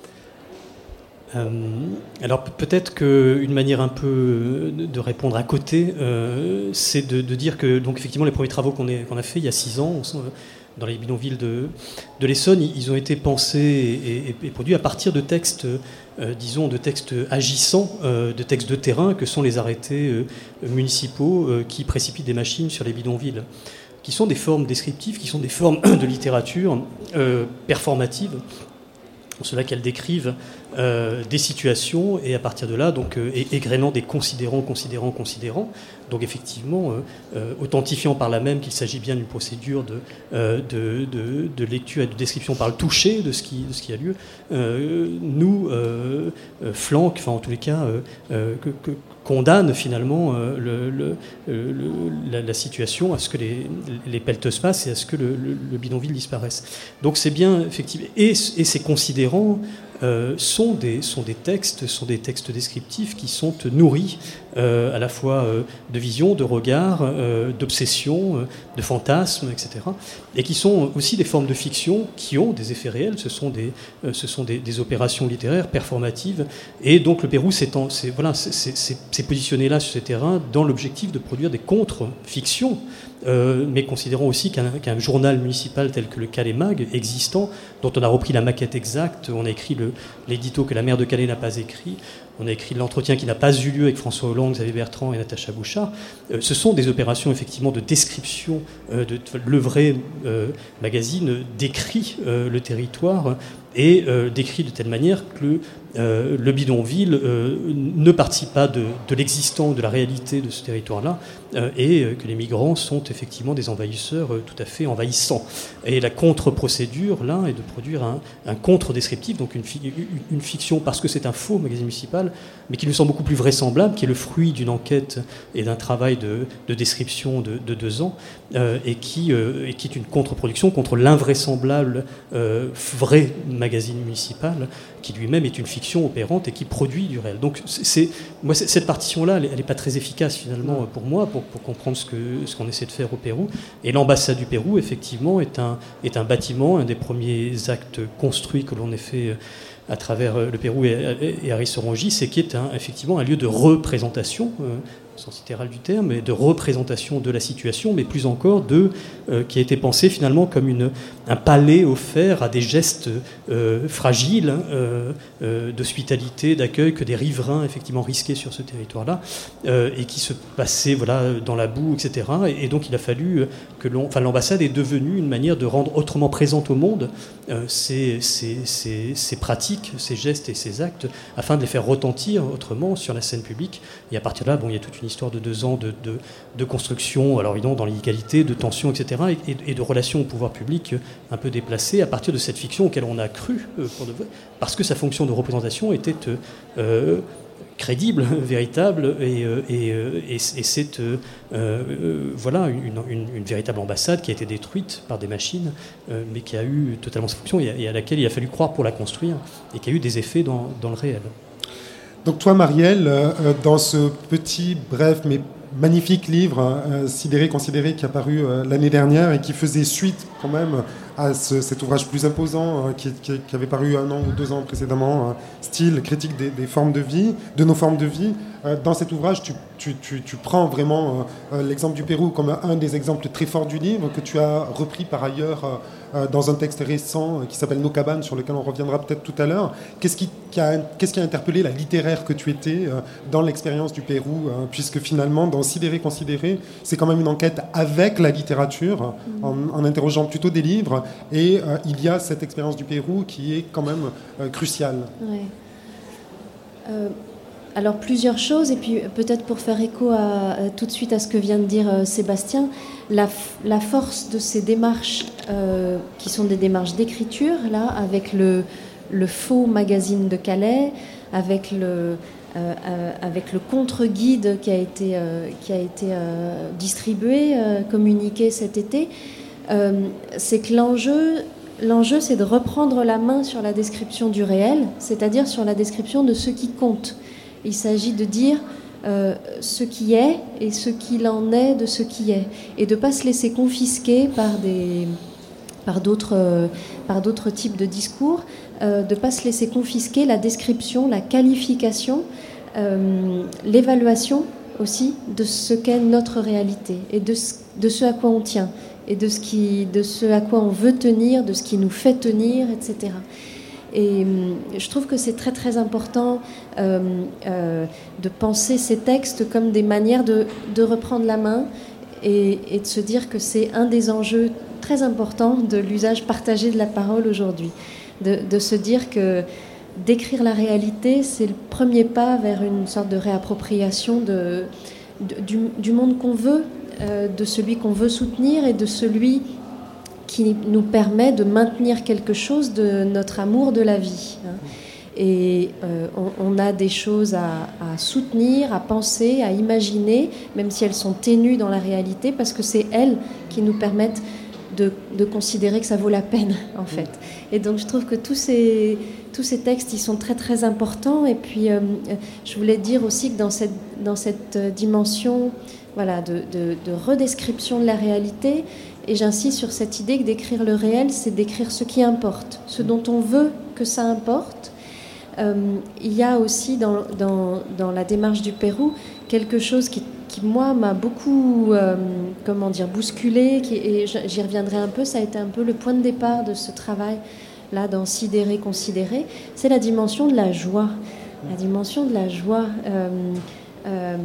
Euh, alors peut-être qu'une manière un peu de répondre à côté, euh, c'est de, de dire que donc effectivement les premiers travaux qu'on, est, qu'on a fait il y a six ans dans les bidonvilles de, de l'Essonne, ils ont été pensés et, et, et produits à partir de textes, euh, disons, de textes agissants, euh, de textes de terrain que sont les arrêtés euh, municipaux euh, qui précipitent des machines sur les bidonvilles, qui sont des formes descriptives, qui sont des formes de littérature euh, performative, en cela qu'elles décrivent euh, des situations, et à partir de là, donc, euh, égrénant des considérants, considérants, considérants, donc effectivement, euh, euh, authentifiant par là même qu'il s'agit bien d'une procédure de, euh, de, de, de lecture et de description par le toucher de ce qui, de ce qui a lieu, euh, nous euh, euh, flanque, enfin en tous les cas, euh, euh, que, que condamne finalement euh, le, le, le, la, la situation à ce que les, les pelletes se passent et à ce que le, le, le bidonville disparaisse. Donc c'est bien, effectivement, et, et ces considérants euh, sont, des, sont des textes, sont des textes descriptifs qui sont nourris euh, à la fois euh, de vision, de regard, euh, d'obsession, euh, de fantasmes, et cetera. Et qui sont aussi des formes de fiction qui ont des effets réels. Ce sont des, euh, ce sont des, des opérations littéraires performatives. Et donc le Pérou s'est, en, c'est, voilà, c'est, c'est, c'est, s'est positionné là sur ces terrains dans l'objectif de produire des contre-fictions, euh, mais considérant aussi qu'un, qu'un journal municipal tel que le Calais Mag existant, dont on a repris la maquette exacte, on a écrit le, l'édito que la maire de Calais n'a pas écrit, on a écrit l'entretien qui n'a pas eu lieu avec François Hollande Roland, Xavier Bertrand et Natacha Bouchard, euh, ce sont des opérations effectivement de description. Euh, de, le vrai euh, magazine décrit euh, le territoire et euh, décrit de telle manière que le, euh, le bidonville euh, ne participe pas de, de l'existant, de la réalité de ce territoire-là, euh, et euh, que les migrants sont effectivement des envahisseurs euh, tout à fait envahissants. Et la contre-procédure, là, est de produire un, un contre-descriptif, donc une, fi- une fiction, parce que c'est un faux magazine municipal, mais qui nous semble beaucoup plus vraisemblable, qui est le fruit d'une enquête et d'un travail de, de description de, de deux ans, euh, et, qui, euh, et qui est une contre-production contre l'invraisemblable euh, vrai magazine municipal, qui lui-même est une fiction opérante et qui produit du réel. Donc c'est, moi, c'est, cette partition-là, elle n'est pas très efficace finalement pour moi, pour, pour comprendre ce, que, ce qu'on essaie de faire au Pérou. Et l'ambassade du Pérou, effectivement, est un, est un bâtiment, un des premiers actes construits que l'on ait fait à travers le Pérou et, et Aris-Orangis, c'est qui est un, effectivement un lieu de représentation, euh, au sens littéral du terme, et de représentation de la situation, mais plus encore de euh, qui a été pensé finalement comme une, un palais offert à des gestes euh, fragiles euh, euh, d'hospitalité, d'accueil que des riverains effectivement risquaient sur ce territoire-là, euh, et qui se passaient voilà dans la boue, et cetera. Et, et donc il a fallu que l'on, enfin l'ambassade est devenue une manière de rendre autrement présente au monde euh, ces, ces, ces, ces pratiques, ces gestes et ces actes, afin de les faire retentir autrement sur la scène publique. Et à partir de là, bon, il y a toute une histoire de deux ans de, de, de construction, alors évidemment dans l'illégalité, de tension, et cetera, et, et de relations au pouvoir public un peu déplacées à partir de cette fiction auquel on a cru, euh, pour de vrai, parce que sa fonction de représentation était euh, crédible, véritable, et, et, et, et c'est euh, euh, voilà une, une, une véritable ambassade qui a été détruite par des machines, euh, mais qui a eu totalement sa fonction et à, et à laquelle il a fallu croire pour la construire, et qui a eu des effets dans, dans le réel. Donc toi, Marielle, euh, dans ce petit, bref, mais magnifique livre, euh, Sidéré, considéré, qui est apparu euh, l'année dernière et qui faisait suite quand même à ce, cet ouvrage plus imposant euh, qui, qui, qui avait paru un an ou deux ans précédemment, euh, Style, critique des, des formes de vie, de nos formes de vie. Euh, dans cet ouvrage, tu, tu, tu, tu prends vraiment euh, l'exemple du Pérou comme un des exemples très forts du livre, que tu as repris par ailleurs euh, dans un texte récent euh, qui s'appelle Nos cabanes, sur lequel on reviendra peut-être tout à l'heure. Qu'est-ce qui, qui a, qu'est-ce qui a interpellé la littéraire que tu étais euh, dans l'expérience du Pérou, euh, puisque finalement, dans Sidéré, considéré, c'est quand même une enquête avec la littérature, mmh. en, en interrogeant plutôt des livres, et euh, il y a cette expérience du Pérou qui est quand même euh, cruciale. Ouais. Euh, alors plusieurs choses, et puis peut-être pour faire écho à, à, tout de suite à ce que vient de dire euh, Sébastien, la, la force de ces démarches euh, qui sont des démarches d'écriture, là, avec le, le faux magazine de Calais, avec le... Euh, euh, avec le contre-guide qui a été, euh, qui a été euh, distribué, euh, communiqué cet été, euh, c'est que l'enjeu, l'enjeu, c'est de reprendre la main sur la description du réel, c'est-à-dire sur la description de ce qui compte. Il s'agit de dire euh, ce qui est et ce qu'il en est de ce qui est, et de ne pas se laisser confisquer par des... par d'autres, euh, par d'autres types de discours, euh, de ne pas se laisser confisquer la description, la qualification, euh, l'évaluation aussi de ce qu'est notre réalité et de ce, de ce à quoi on tient et de ce, qui, de ce à quoi on veut tenir, de ce qui nous fait tenir, et cetera. Et euh, je trouve que c'est très très important euh, euh, de penser ces textes comme des manières de, de reprendre la main et, et de se dire que c'est un des enjeux très important de l'usage partagé de la parole aujourd'hui, de, de se dire que d'écrire la réalité, c'est le premier pas vers une sorte de réappropriation de, de, du, du monde qu'on veut, euh, de celui qu'on veut soutenir et de celui qui nous permet de maintenir quelque chose de notre amour de la vie. Hein. Et euh, on, on a des choses à, à soutenir, à penser, à imaginer, même si elles sont ténues dans la réalité, parce que c'est elles qui nous permettent De, de considérer que ça vaut la peine, en fait. Et donc, je trouve que tous ces, tous ces textes, ils sont très, très importants. Et puis, euh, je voulais dire aussi que dans cette, dans cette dimension voilà, de, de, de redescription de la réalité, et j'insiste sur cette idée que d'écrire le réel, c'est d'écrire ce qui importe, ce dont on veut que ça importe. Euh, il y a aussi, dans, dans, dans la démarche du Pérou, quelque chose qui qui, moi, m'a beaucoup, euh, comment dire, bousculé, qui, et j'y reviendrai un peu, ça a été un peu le point de départ de ce travail-là, dans Sidéré, considéré, c'est la dimension de la joie. La dimension de la joie. Euh, Euh,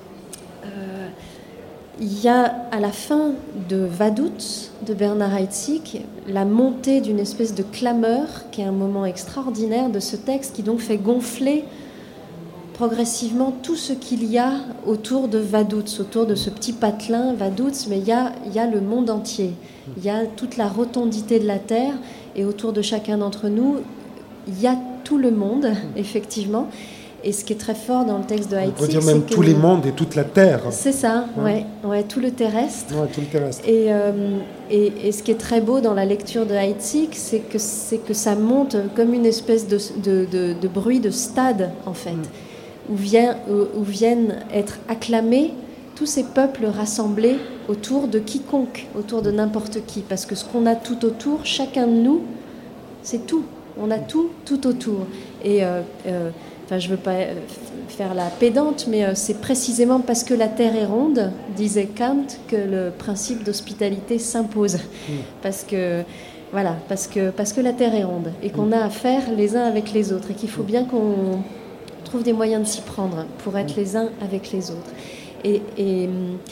euh, il y a à la fin de Vaduz de Bernard Heidsieck la montée d'une espèce de clameur qui est un moment extraordinaire de ce texte qui donc fait gonfler progressivement tout ce qu'il y a autour de Vaduz, autour de ce petit patelin Vaduz, mais il y a, il y a le monde entier, il y a toute la rotondité de la Terre, et autour de chacun d'entre nous, il y a tout le monde, effectivement. Et ce qui est très fort dans le texte de Heidsieck, on peut dire même tous les mondes et toute la Terre. C'est ça, ouais, ouais, ouais tout le terrestre. Ouais, tout le terrestre. Et, euh, et, et ce qui est très beau dans la lecture de Heidsieck, c'est que, c'est que ça monte comme une espèce de, de, de, de bruit de stade, en fait. Mm. Où, vient, où, où viennent être acclamés tous ces peuples rassemblés autour de quiconque, autour de n'importe qui. Parce que ce qu'on a tout autour, chacun de nous, c'est tout. On a tout, tout autour. Et euh, euh, enfin, je ne veux pas faire la pédante, mais euh, c'est précisément parce que la Terre est ronde, disait Kant, que le principe d'hospitalité s'impose. Mmh. Parce que... Voilà, parce que, parce que la Terre est ronde et qu'on a affaire les uns avec les autres et qu'il faut bien qu'on trouve des moyens de s'y prendre pour être les uns avec les autres. Et, et,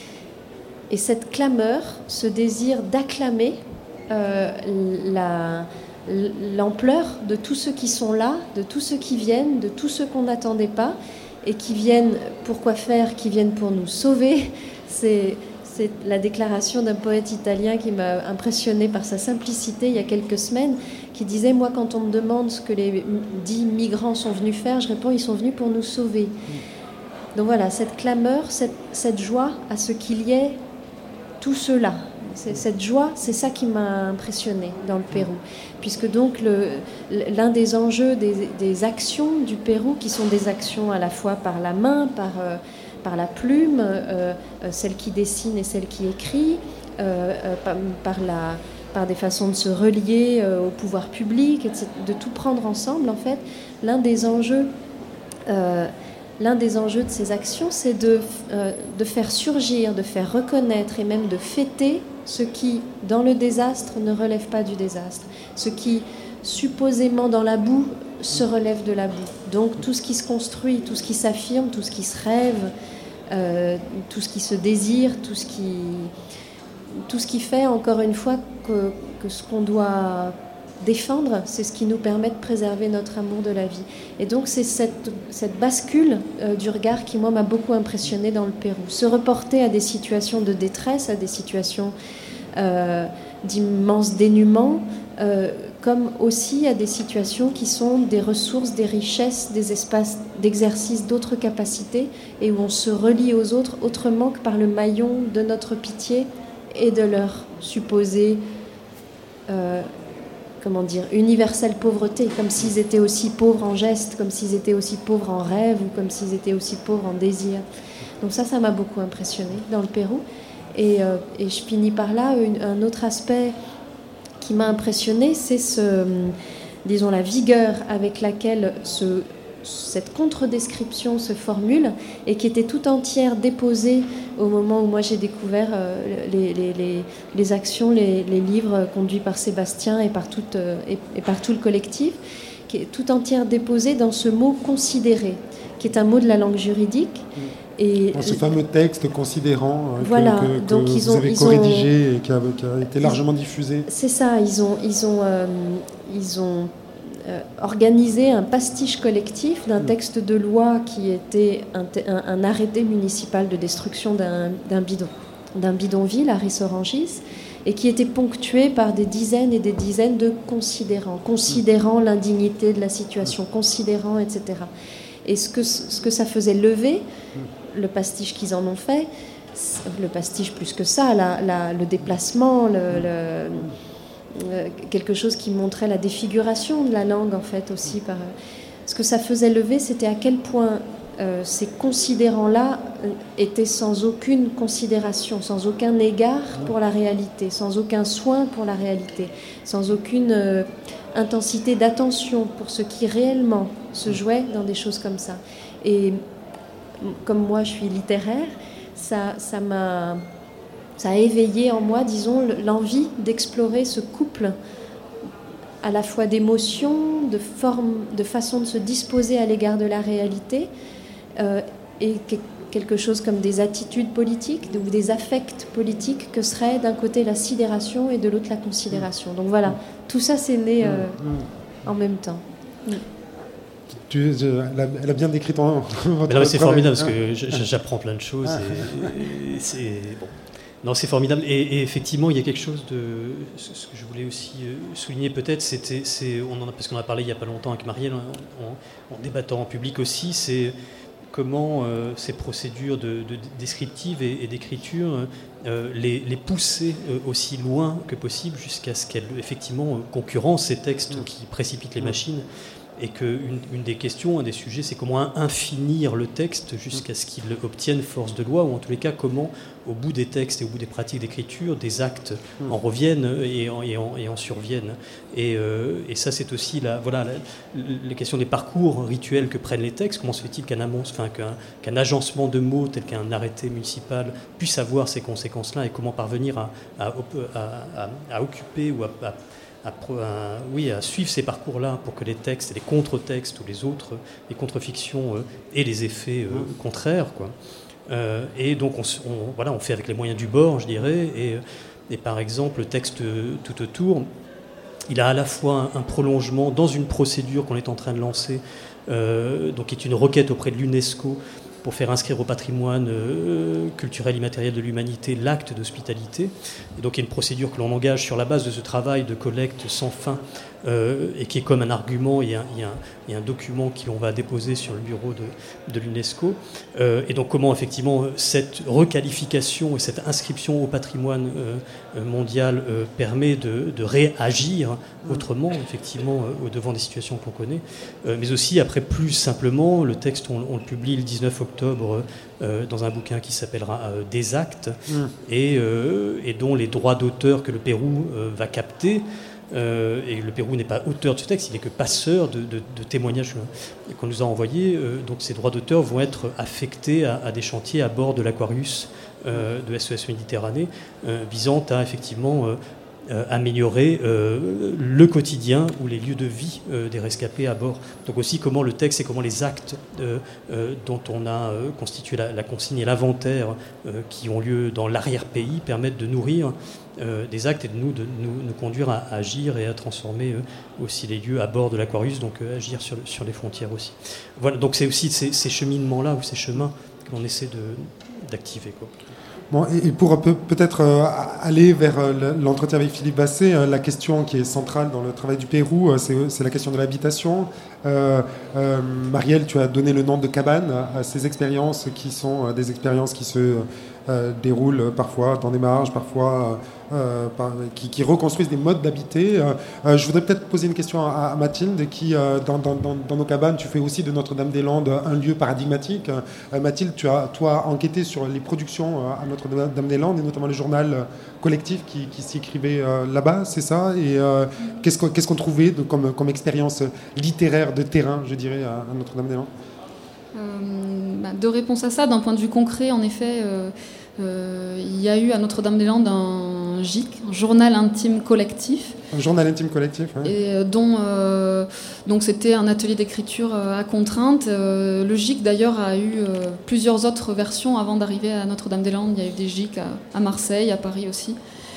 et cette clameur, ce désir d'acclamer euh, la, l'ampleur de tous ceux qui sont là, de tous ceux qui viennent, de tous ceux qu'on n'attendait pas et qui viennent pour quoi faire, qui viennent pour nous sauver, c'est... C'est la déclaration d'un poète italien qui m'a impressionnée par sa simplicité il y a quelques semaines, qui disait « Moi, quand on me demande ce que les dix migrants sont venus faire, je réponds « Ils sont venus pour nous sauver. » Donc voilà, cette clameur, cette, cette joie à ce qu'il y ait tout cela. C'est, cette joie, c'est ça qui m'a impressionnée dans le Pérou. Puisque donc le, l'un des enjeux des, des actions du Pérou, qui sont des actions à la fois par la main, par... Euh, par la plume, euh, euh, celle qui dessine et celle qui écrit, euh, euh, par, par, la, par des façons de se relier euh, au pouvoir public, et cetera, de tout prendre ensemble, en fait. L'un des enjeux, euh, l'un des enjeux de ces actions, c'est de, euh, de faire surgir, de faire reconnaître et même de fêter ce qui, dans le désastre, ne relève pas du désastre. Ce qui, supposément dans la boue, se relève de la boue. Donc tout ce qui se construit, tout ce qui s'affirme, tout ce qui se rêve, euh, tout ce qui se désire, tout ce qui, tout ce qui fait, encore une fois, que, que ce qu'on doit défendre, c'est ce qui nous permet de préserver notre amour de la vie. Et donc c'est cette, cette bascule euh, du regard qui, moi, m'a beaucoup impressionnée dans le Pérou. Se reporter à des situations de détresse, à des situations euh, d'immense dénuement, euh, comme aussi à des situations qui sont des ressources, des richesses, des espaces d'exercice d'autres capacités et où on se relie aux autres autrement que par le maillon de notre pitié et de leur supposée, euh, comment dire, universelle pauvreté, comme s'ils étaient aussi pauvres en gestes, comme s'ils étaient aussi pauvres en rêve ou comme s'ils étaient aussi pauvres en désir. Donc ça, ça m'a beaucoup impressionnée dans le Pérou. Et, euh, et je finis par là, une, un autre aspect qui m'a impressionnée, c'est ce, disons, la vigueur avec laquelle ce, cette contre-description se formule et qui était tout entière déposée au moment où moi j'ai découvert euh, les, les, les, les actions, les, les livres conduits par Sébastien et par, tout, euh, et, et par tout le collectif, qui est tout entière déposée dans ce mot « considérer », qui est un mot de la langue juridique. Et dans ce fameux texte considérant euh, voilà, que, que, donc que ils vous ont, avez ils co-rédigé ont, et qui a, qui a été largement diffusé. C'est ça, ils ont, ils ont, euh, ils ont euh, organisé un pastiche collectif d'un texte de loi qui était un, un, un arrêté municipal de destruction d'un, d'un, bidon, d'un bidonville à Rissorangis, et qui était ponctué par des dizaines et des dizaines de considérants, considérant l'indignité de la situation, considérant, et cetera. Et ce que, ce que ça faisait lever, le pastiche qu'ils en ont fait, le pastiche plus que ça, la, la, le déplacement, le, le, le, quelque chose qui montrait la défiguration de la langue en fait aussi. Par, ce que ça faisait lever, c'était à quel point euh, ces considérants-là étaient sans aucune considération, sans aucun égard pour la réalité, sans aucun soin pour la réalité, sans aucune euh, intensité d'attention pour ce qui réellement se jouait dans des choses comme ça. Et comme moi je suis littéraire, ça, ça m'a ça a éveillé en moi, disons, l'envie d'explorer ce couple à la fois d'émotions, de forme, de façon de se disposer à l'égard de la réalité, euh, et quelque chose comme des attitudes politiques ou des affects politiques que serait d'un côté la sidération et de l'autre la considération. Donc voilà, tout ça c'est né euh, en même temps. Oui. Tu, je, elle, a, elle a bien décrit ton votre non, mais c'est travail. formidable parce que j'apprends plein de choses. Ah. Et, et c'est bon. Non, c'est formidable. Et, et effectivement, il y a quelque chose de ce que je voulais aussi souligner peut-être, c'était, c'est, on en a, parce qu'on a parlé il y a pas longtemps avec Marielle, en, en, en débattant en public aussi, c'est comment euh, ces procédures de, de descriptives et, et d'écriture euh, les, les pousser euh, aussi loin que possible jusqu'à ce qu'elles effectivement concurrencent ces textes mmh. qui précipitent les mmh. machines. Et qu'une une des questions, un des sujets, c'est comment infinir le texte jusqu'à ce qu'il obtienne force de loi, ou en tous les cas, comment, au bout des textes et au bout des pratiques d'écriture, des actes en reviennent et en, et en, et en surviennent. Et, euh, et ça, c'est aussi la, voilà, la, la question des parcours rituels que prennent les textes. Comment se fait-il qu'un, annonce, enfin, qu'un, qu'un agencement de mots tel qu'un arrêté municipal puisse avoir ces conséquences-là, et comment parvenir à, à, à, à, à occuper ou à, à À, à, oui, à suivre ces parcours-là pour que les textes et les contre-textes ou les autres, les contre-fictions euh, aient les effets euh, contraires, quoi. Euh, et donc, on, on, voilà, on fait avec les moyens du bord, je dirais. Et, et par exemple, le texte tout autour, il a à la fois un, un prolongement dans une procédure qu'on est en train de lancer, euh, donc qui est une requête auprès de l'UNESCO pour faire inscrire au patrimoine euh, culturel immatériel de l'humanité l'acte d'hospitalité. Et donc il y a une procédure que l'on engage sur la base de ce travail de collecte sans fin euh, et qui est comme un argument, il y a, il y a, un, il y a un document qu'on va déposer sur le bureau de, de l'UNESCO. Euh, et donc comment effectivement cette requalification et cette inscription au patrimoine euh, mondial euh, permet de, de réagir autrement, effectivement, euh, au devant des situations qu'on connaît. Euh, mais aussi, après, plus simplement, le texte, on, on le publie le dix-neuf octobre euh, dans un bouquin qui s'appellera euh, Des actes, mmh. et, euh, et dont les droits d'auteur que le Pérou euh, va capter. Euh, et le Pérou n'est pas auteur de ce texte, il n'est que passeur de, de, de témoignages qu'on nous a envoyés. Euh, donc ces droits d'auteur vont être affectés à, à des chantiers à bord de l'Aquarius euh, de S O S Méditerranée, euh, visant à effectivement euh, euh, améliorer euh, le quotidien ou les lieux de vie euh, des rescapés à bord. Donc aussi comment le texte et comment les actes euh, euh, dont on a euh, constitué la, la consigne et l'inventaire euh, qui ont lieu dans l'arrière-pays permettent de nourrir Euh, des actes et de nous, de nous, nous conduire à, à agir et à transformer euh, aussi les lieux à bord de l'Aquarius, donc euh, agir sur, sur les frontières aussi. Voilà, donc c'est aussi ces, ces cheminements-là ou ces chemins que l'on essaie de, d'activer, quoi. Bon, et, et pour peu, peut-être euh, aller vers euh, l'entretien avec Philippe Basset, euh, la question qui est centrale dans le travail du Pérou, euh, c'est, c'est la question de l'habitation. Euh, euh, Marielle, tu as donné le nom de cabane à ces expériences qui sont euh, des expériences qui se euh, déroulent parfois dans des marges, parfois euh, par, qui, qui reconstruisent des modes d'habiter. Euh, euh, je voudrais peut-être poser une question à, à Mathilde, qui euh, dans, dans, dans, dans nos cabanes, tu fais aussi de Notre-Dame-des-Landes un lieu paradigmatique. Euh, Mathilde, tu as toi enquêté sur les productions à Notre-Dame-des-Landes et notamment le journal collectif qui, qui s'y écrivait euh, là-bas, c'est ça. Et euh, qu'est-ce, qu'on, qu'est-ce qu'on trouvait de, comme, comme expérience littéraire de terrain, je dirais, à, à Notre-Dame-des-Landes? euh, bah, Deux réponses à ça. D'un point de vue concret, en effet, euh, euh, il y a eu à Notre-Dame-des-Landes un G I C, un journal intime collectif. Un journal intime collectif, oui. Et euh, dont euh, donc c'était un atelier d'écriture euh, à contrainte. Euh, le G I C d'ailleurs a eu euh, plusieurs autres versions avant d'arriver à Notre-Dame-des-Landes. Il y a eu des G I C à, à Marseille, à Paris aussi.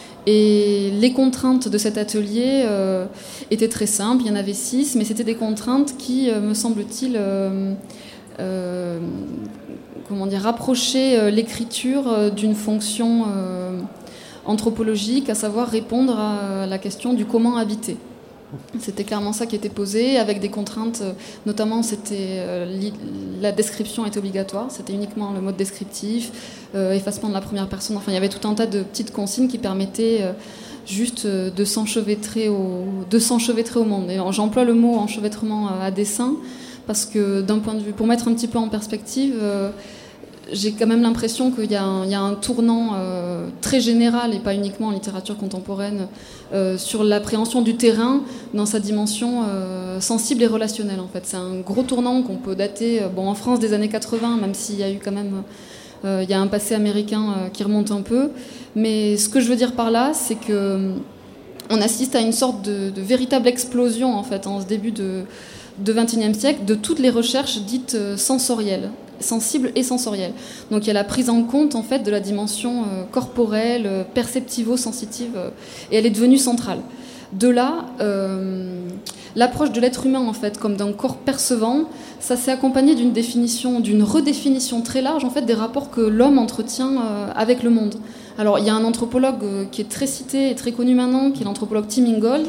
Et les contraintes de cet atelier euh, étaient très simples. Il y en avait six, mais c'était des contraintes qui, euh, me semble-t-il, euh, euh, comment dire, rapprochaient euh, l'écriture euh, d'une fonction euh, anthropologique, à savoir répondre à la question du comment habiter. C'était clairement ça qui était posé, avec des contraintes, notamment c'était euh, la description était obligatoire, c'était uniquement le mode descriptif, euh, effacement de la première personne, enfin il y avait tout un tas de petites consignes qui permettaient euh, juste euh, de s'enchevêtrer au, de s'enchevêtrer au monde. Et j'emploie le mot enchevêtrement à dessein, parce que d'un point de vue, pour mettre un petit peu en perspective, euh, j'ai quand même l'impression qu'il y a un, il y a un tournant euh, très général, et pas uniquement en littérature contemporaine, euh, sur l'appréhension du terrain dans sa dimension euh, sensible et relationnelle. En fait. C'est un gros tournant qu'on peut dater euh, bon, en France des années quatre-vingts, même s'il y a eu quand même euh, il y a un passé américain euh, qui remonte un peu. Mais ce que je veux dire par là, c'est que on assiste à une sorte de, de véritable explosion en fait, en ce début de, de vingt et unième siècle, de toutes les recherches dites sensorielles. sensible et sensorielle. Donc il y a la prise en compte en fait de la dimension euh, corporelle, euh, perceptivo-sensitive, euh, et elle est devenue centrale. De là, euh, l'approche de l'être humain en fait comme d'un corps percevant, ça s'est accompagné d'une définition, d'une redéfinition très large en fait des rapports que l'homme entretient euh, avec le monde. Alors il y a un anthropologue euh, qui est très cité et très connu maintenant, qui est l'anthropologue Tim Ingold.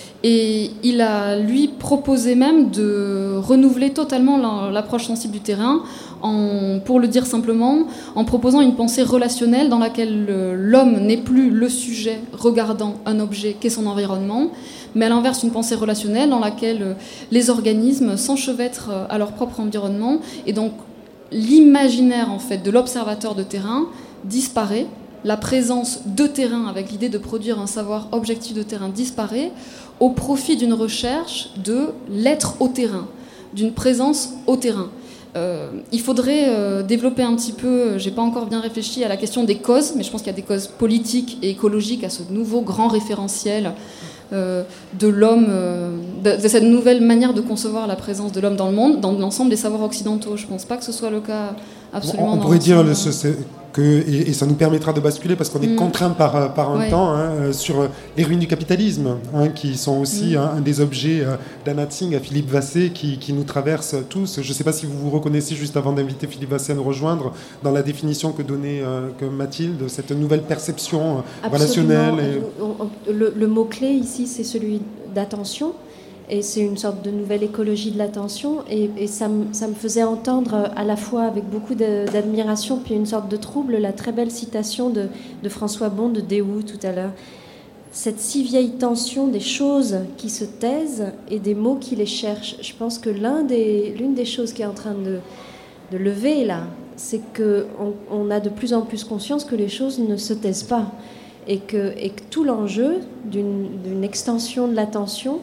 Et il a, lui, proposé même de renouveler totalement l'approche sensible du terrain, en, pour le dire simplement, en proposant une pensée relationnelle dans laquelle l'homme n'est plus le sujet regardant un objet qu'est son environnement, mais à l'inverse une pensée relationnelle dans laquelle les organismes s'enchevêtrent à leur propre environnement, et donc l'imaginaire en fait, de l'observateur de terrain disparaît, la présence de terrain avec l'idée de produire un savoir objectif de terrain disparaît, au profit d'une recherche de l'être au terrain, d'une présence au terrain. Euh, il faudrait euh, développer un petit peu, j'ai pas encore bien réfléchi à la question des causes, mais je pense qu'il y a des causes politiques et écologiques à ce nouveau grand référentiel euh, de l'homme, euh, de, de cette nouvelle manière de concevoir la présence de l'homme dans le monde, dans l'ensemble des savoirs occidentaux. Je pense pas que ce soit le cas absolument. On, on pourrait dire le, ce, que, et, et ça nous permettra de basculer parce qu'on est mmh. contraint par, par un ouais. temps hein, sur les ruines du capitalisme, hein, qui sont aussi mmh. hein, un des objets euh, d'Anna Tsing à Philippe Vassé qui, qui nous traverse tous. Je ne sais pas si vous vous reconnaissez, juste avant d'inviter Philippe Vassé à nous rejoindre, dans la définition que donnait euh, que Mathilde, cette nouvelle perception euh, relationnelle. Et... Le, le mot-clé ici, c'est celui d'attention. Et c'est une sorte de nouvelle écologie de l'attention. Et, et ça, me, ça me faisait entendre à la fois avec beaucoup de, d'admiration puis une sorte de trouble la très belle citation de, de François Bon de Déhou tout à l'heure. Cette si vieille tension des choses qui se taisent et des mots qui les cherchent. Je pense que l'un des, l'une des choses qui est en train de, de lever là, c'est qu'on on a de plus en plus conscience que les choses ne se taisent pas. Et que, et que tout l'enjeu d'une, d'une extension de l'attention,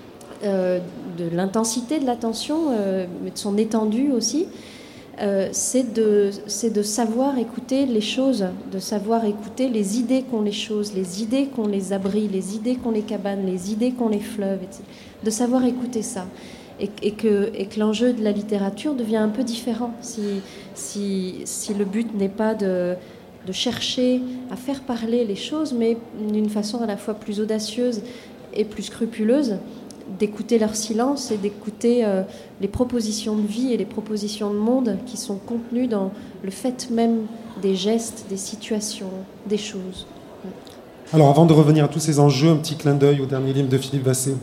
Euh, de l'intensité de l'attention, euh, mais de son étendue aussi, euh, c'est, de, c'est de savoir écouter les choses, de savoir écouter les idées qu'ont les choses, les idées qu'ont les abris, les idées qu'ont les cabanes, les idées qu'ont les fleuves, et cetera. De savoir écouter ça. Et, et, que, et que l'enjeu de la littérature devient un peu différent. Si, si, si le but n'est pas de, de chercher à faire parler les choses, mais d'une façon à la fois plus audacieuse et plus scrupuleuse, d'écouter leur silence et d'écouter euh, les propositions de vie et les propositions de monde qui sont contenues dans le fait même des gestes, des situations, des choses. Alors avant de revenir à tous ces enjeux, un petit clin d'œil au dernier livre de Philippe Vassé.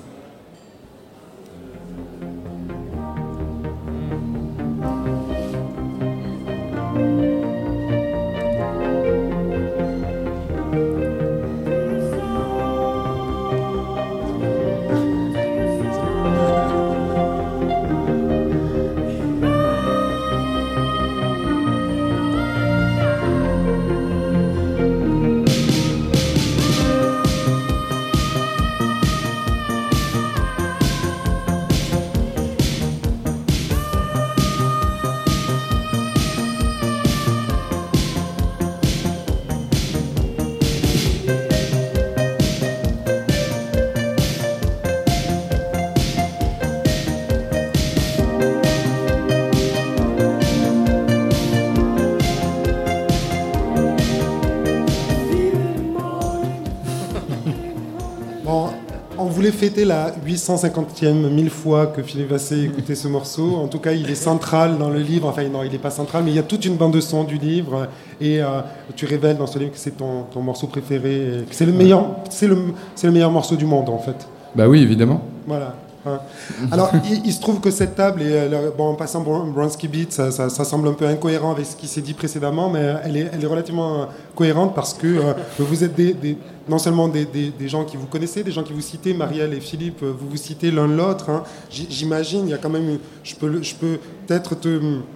Fêter la huit cent cinquantième mille fois que Philippe Vassé écoutait ce morceau. En tout cas, il est central dans le livre. Enfin, non, il n'est pas central, mais il y a toute une bande de son du livre. Et euh, tu révèles dans ce livre que c'est ton, ton morceau préféré. Que c'est le meilleur, c'est le, c'est le meilleur morceau du monde, en fait. Bah oui, évidemment. Voilà. Hein. Alors, il, il se trouve que cette table, et, euh, bon, en passant Bronski Beat, ça, ça, ça semble un peu incohérent avec ce qui s'est dit précédemment, mais elle est, elle est relativement cohérente parce que euh, vous êtes des, des, non seulement des, des, des gens qui vous connaissez, des gens qui vous citent, Marielle et Philippe, vous vous citez l'un l'autre. Hein. J'imagine, il y a quand même, une, je peux, je peux peut-être te,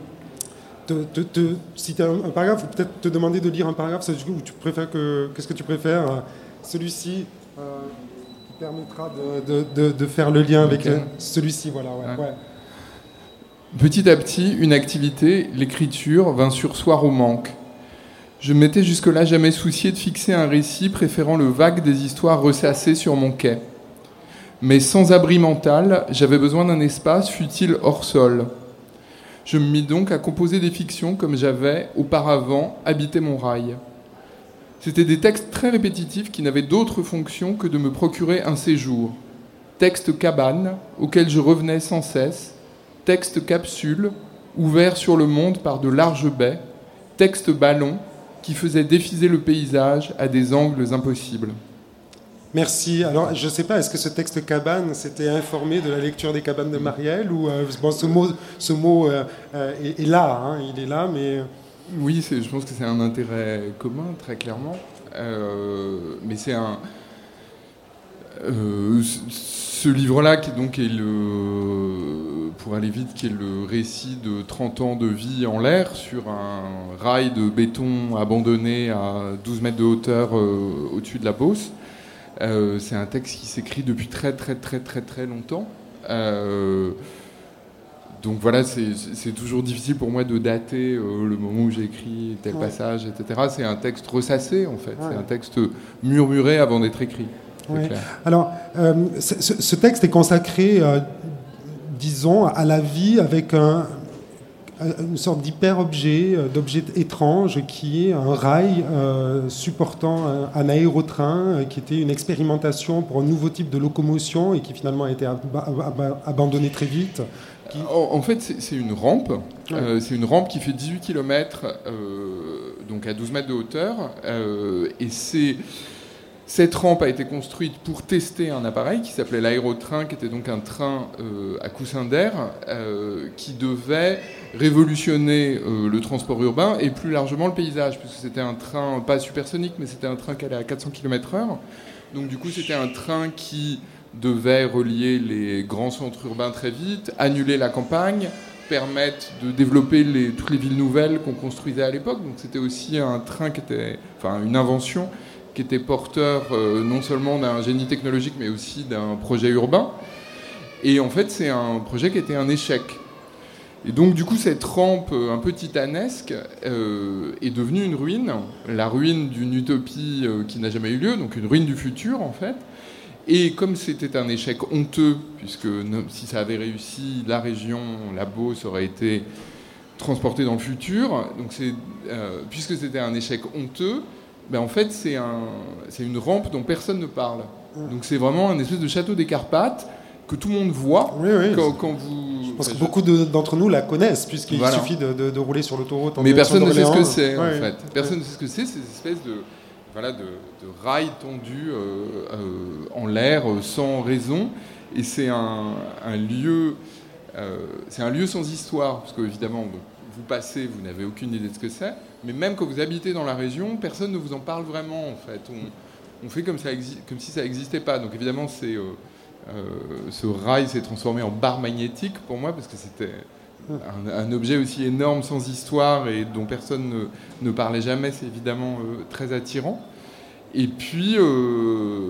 te, te, te citer un, un paragraphe, ou peut-être te demander de lire un paragraphe. Ça, du coup, tu préfères que, qu'est-ce que tu préfères? Celui-ci. Euh, permettra de, de, de, de faire le lien avec okay. celui-ci. Voilà, ouais, ouais. Petit à petit, une activité, l'écriture, vint sursoir au manque. Je ne m'étais jusque-là jamais soucié de fixer un récit, préférant le vague des histoires ressassées sur mon quai. Mais sans abri mental, j'avais besoin d'un espace, fût-il hors sol. Je me mis donc à composer des fictions comme j'avais, auparavant, habité mon rail. C'étaient des textes très répétitifs qui n'avaient d'autre fonction que de me procurer un séjour. Textes cabane, auxquels je revenais sans cesse, textes capsules, ouverts sur le monde par de larges baies, textes ballons, qui faisaient défiler le paysage à des angles impossibles. Merci. Alors, je ne sais pas, est-ce que ce texte cabane s'était informé de la lecture des cabanes de Marielle ou euh, bon, ce mot, ce mot euh, euh, est, est là, hein, il est là, mais oui, c'est, je pense que c'est un intérêt commun, très clairement. Euh, mais c'est un euh, ce livre-là qui donc est le, pour aller vite, qui est le récit de trente ans de vie en l'air sur un rail de béton abandonné à douze mètres de hauteur euh, au-dessus de la Beauce. Euh, c'est un texte qui s'écrit depuis très très très très très longtemps. Euh, donc voilà, c'est, c'est toujours difficile pour moi de dater euh, le moment où j'ai écrit tel ouais. passage, et cetera. C'est un texte ressassé en fait, ouais. c'est un texte murmuré avant d'être écrit. Ouais. Alors, euh, ce, ce texte est consacré, euh, disons, à la vie avec un, une sorte d'hyper-objet, d'objet étrange qui est un rail euh, supportant un, un aérotrain euh, qui était une expérimentation pour un nouveau type de locomotion et qui finalement a été ab- ab- abandonné très vite. Qui... En, en fait, c'est, c'est une rampe. Ouais. Euh, c'est une rampe qui fait dix-huit kilomètres, euh, donc à douze mètres de hauteur. Euh, et c'est... Cette rampe a été construite pour tester un appareil qui s'appelait l'aérotrain, qui était donc un train euh, à coussin d'air, euh, qui devait révolutionner euh, le transport urbain et plus largement le paysage, puisque c'était un train, pas supersonique, mais c'était un train qui allait à quatre cents kilomètres heure. Donc du coup, c'était un train qui devait relier les grands centres urbains très vite, annuler la campagne, permettre de développer les, toutes les villes nouvelles qu'on construisait à l'époque. Donc c'était aussi un train qui était, enfin une invention qui était porteur euh, non seulement d'un génie technologique, mais aussi d'un projet urbain. Et en fait, c'est un projet qui était un échec. Et donc, du coup, cette rampe un peu titanesque euh, est devenue une ruine, la ruine d'une utopie euh, qui n'a jamais eu lieu, donc une ruine du futur, en fait. Et comme c'était un échec honteux, puisque si ça avait réussi, la région, la Beauce, aurait été transportée dans le futur. Donc, c'est, euh, puisque c'était un échec honteux, ben en fait, c'est, un, c'est une rampe dont personne ne parle. Donc c'est vraiment un espèce de château des Carpates que tout le monde voit oui, oui. Quand, quand vous... Je pense que beaucoup de, d'entre nous la connaissent, puisqu'il voilà. suffit de, de, de rouler sur l'autoroute en Mais personne ne sait ce que c'est, oui, en fait. Personne ne sait ce que c'est, ces espèces de, voilà, de, de rails tendus euh, euh, en l'air euh, sans raison. Et c'est un, un lieu... Euh, c'est un lieu sans histoire, parce qu'évidemment... Bon, vous passez, vous n'avez aucune idée de ce que c'est, mais même quand vous habitez dans la région, personne ne vous en parle vraiment, en fait. On, on fait comme, ça exi- comme si ça n'existait pas. Donc évidemment, c'est, euh, euh, ce rail s'est transformé en barre magnétique pour moi, parce que c'était un, un objet aussi énorme, sans histoire, et dont personne ne, ne parlait jamais. C'est évidemment euh, très attirant. Et puis, euh,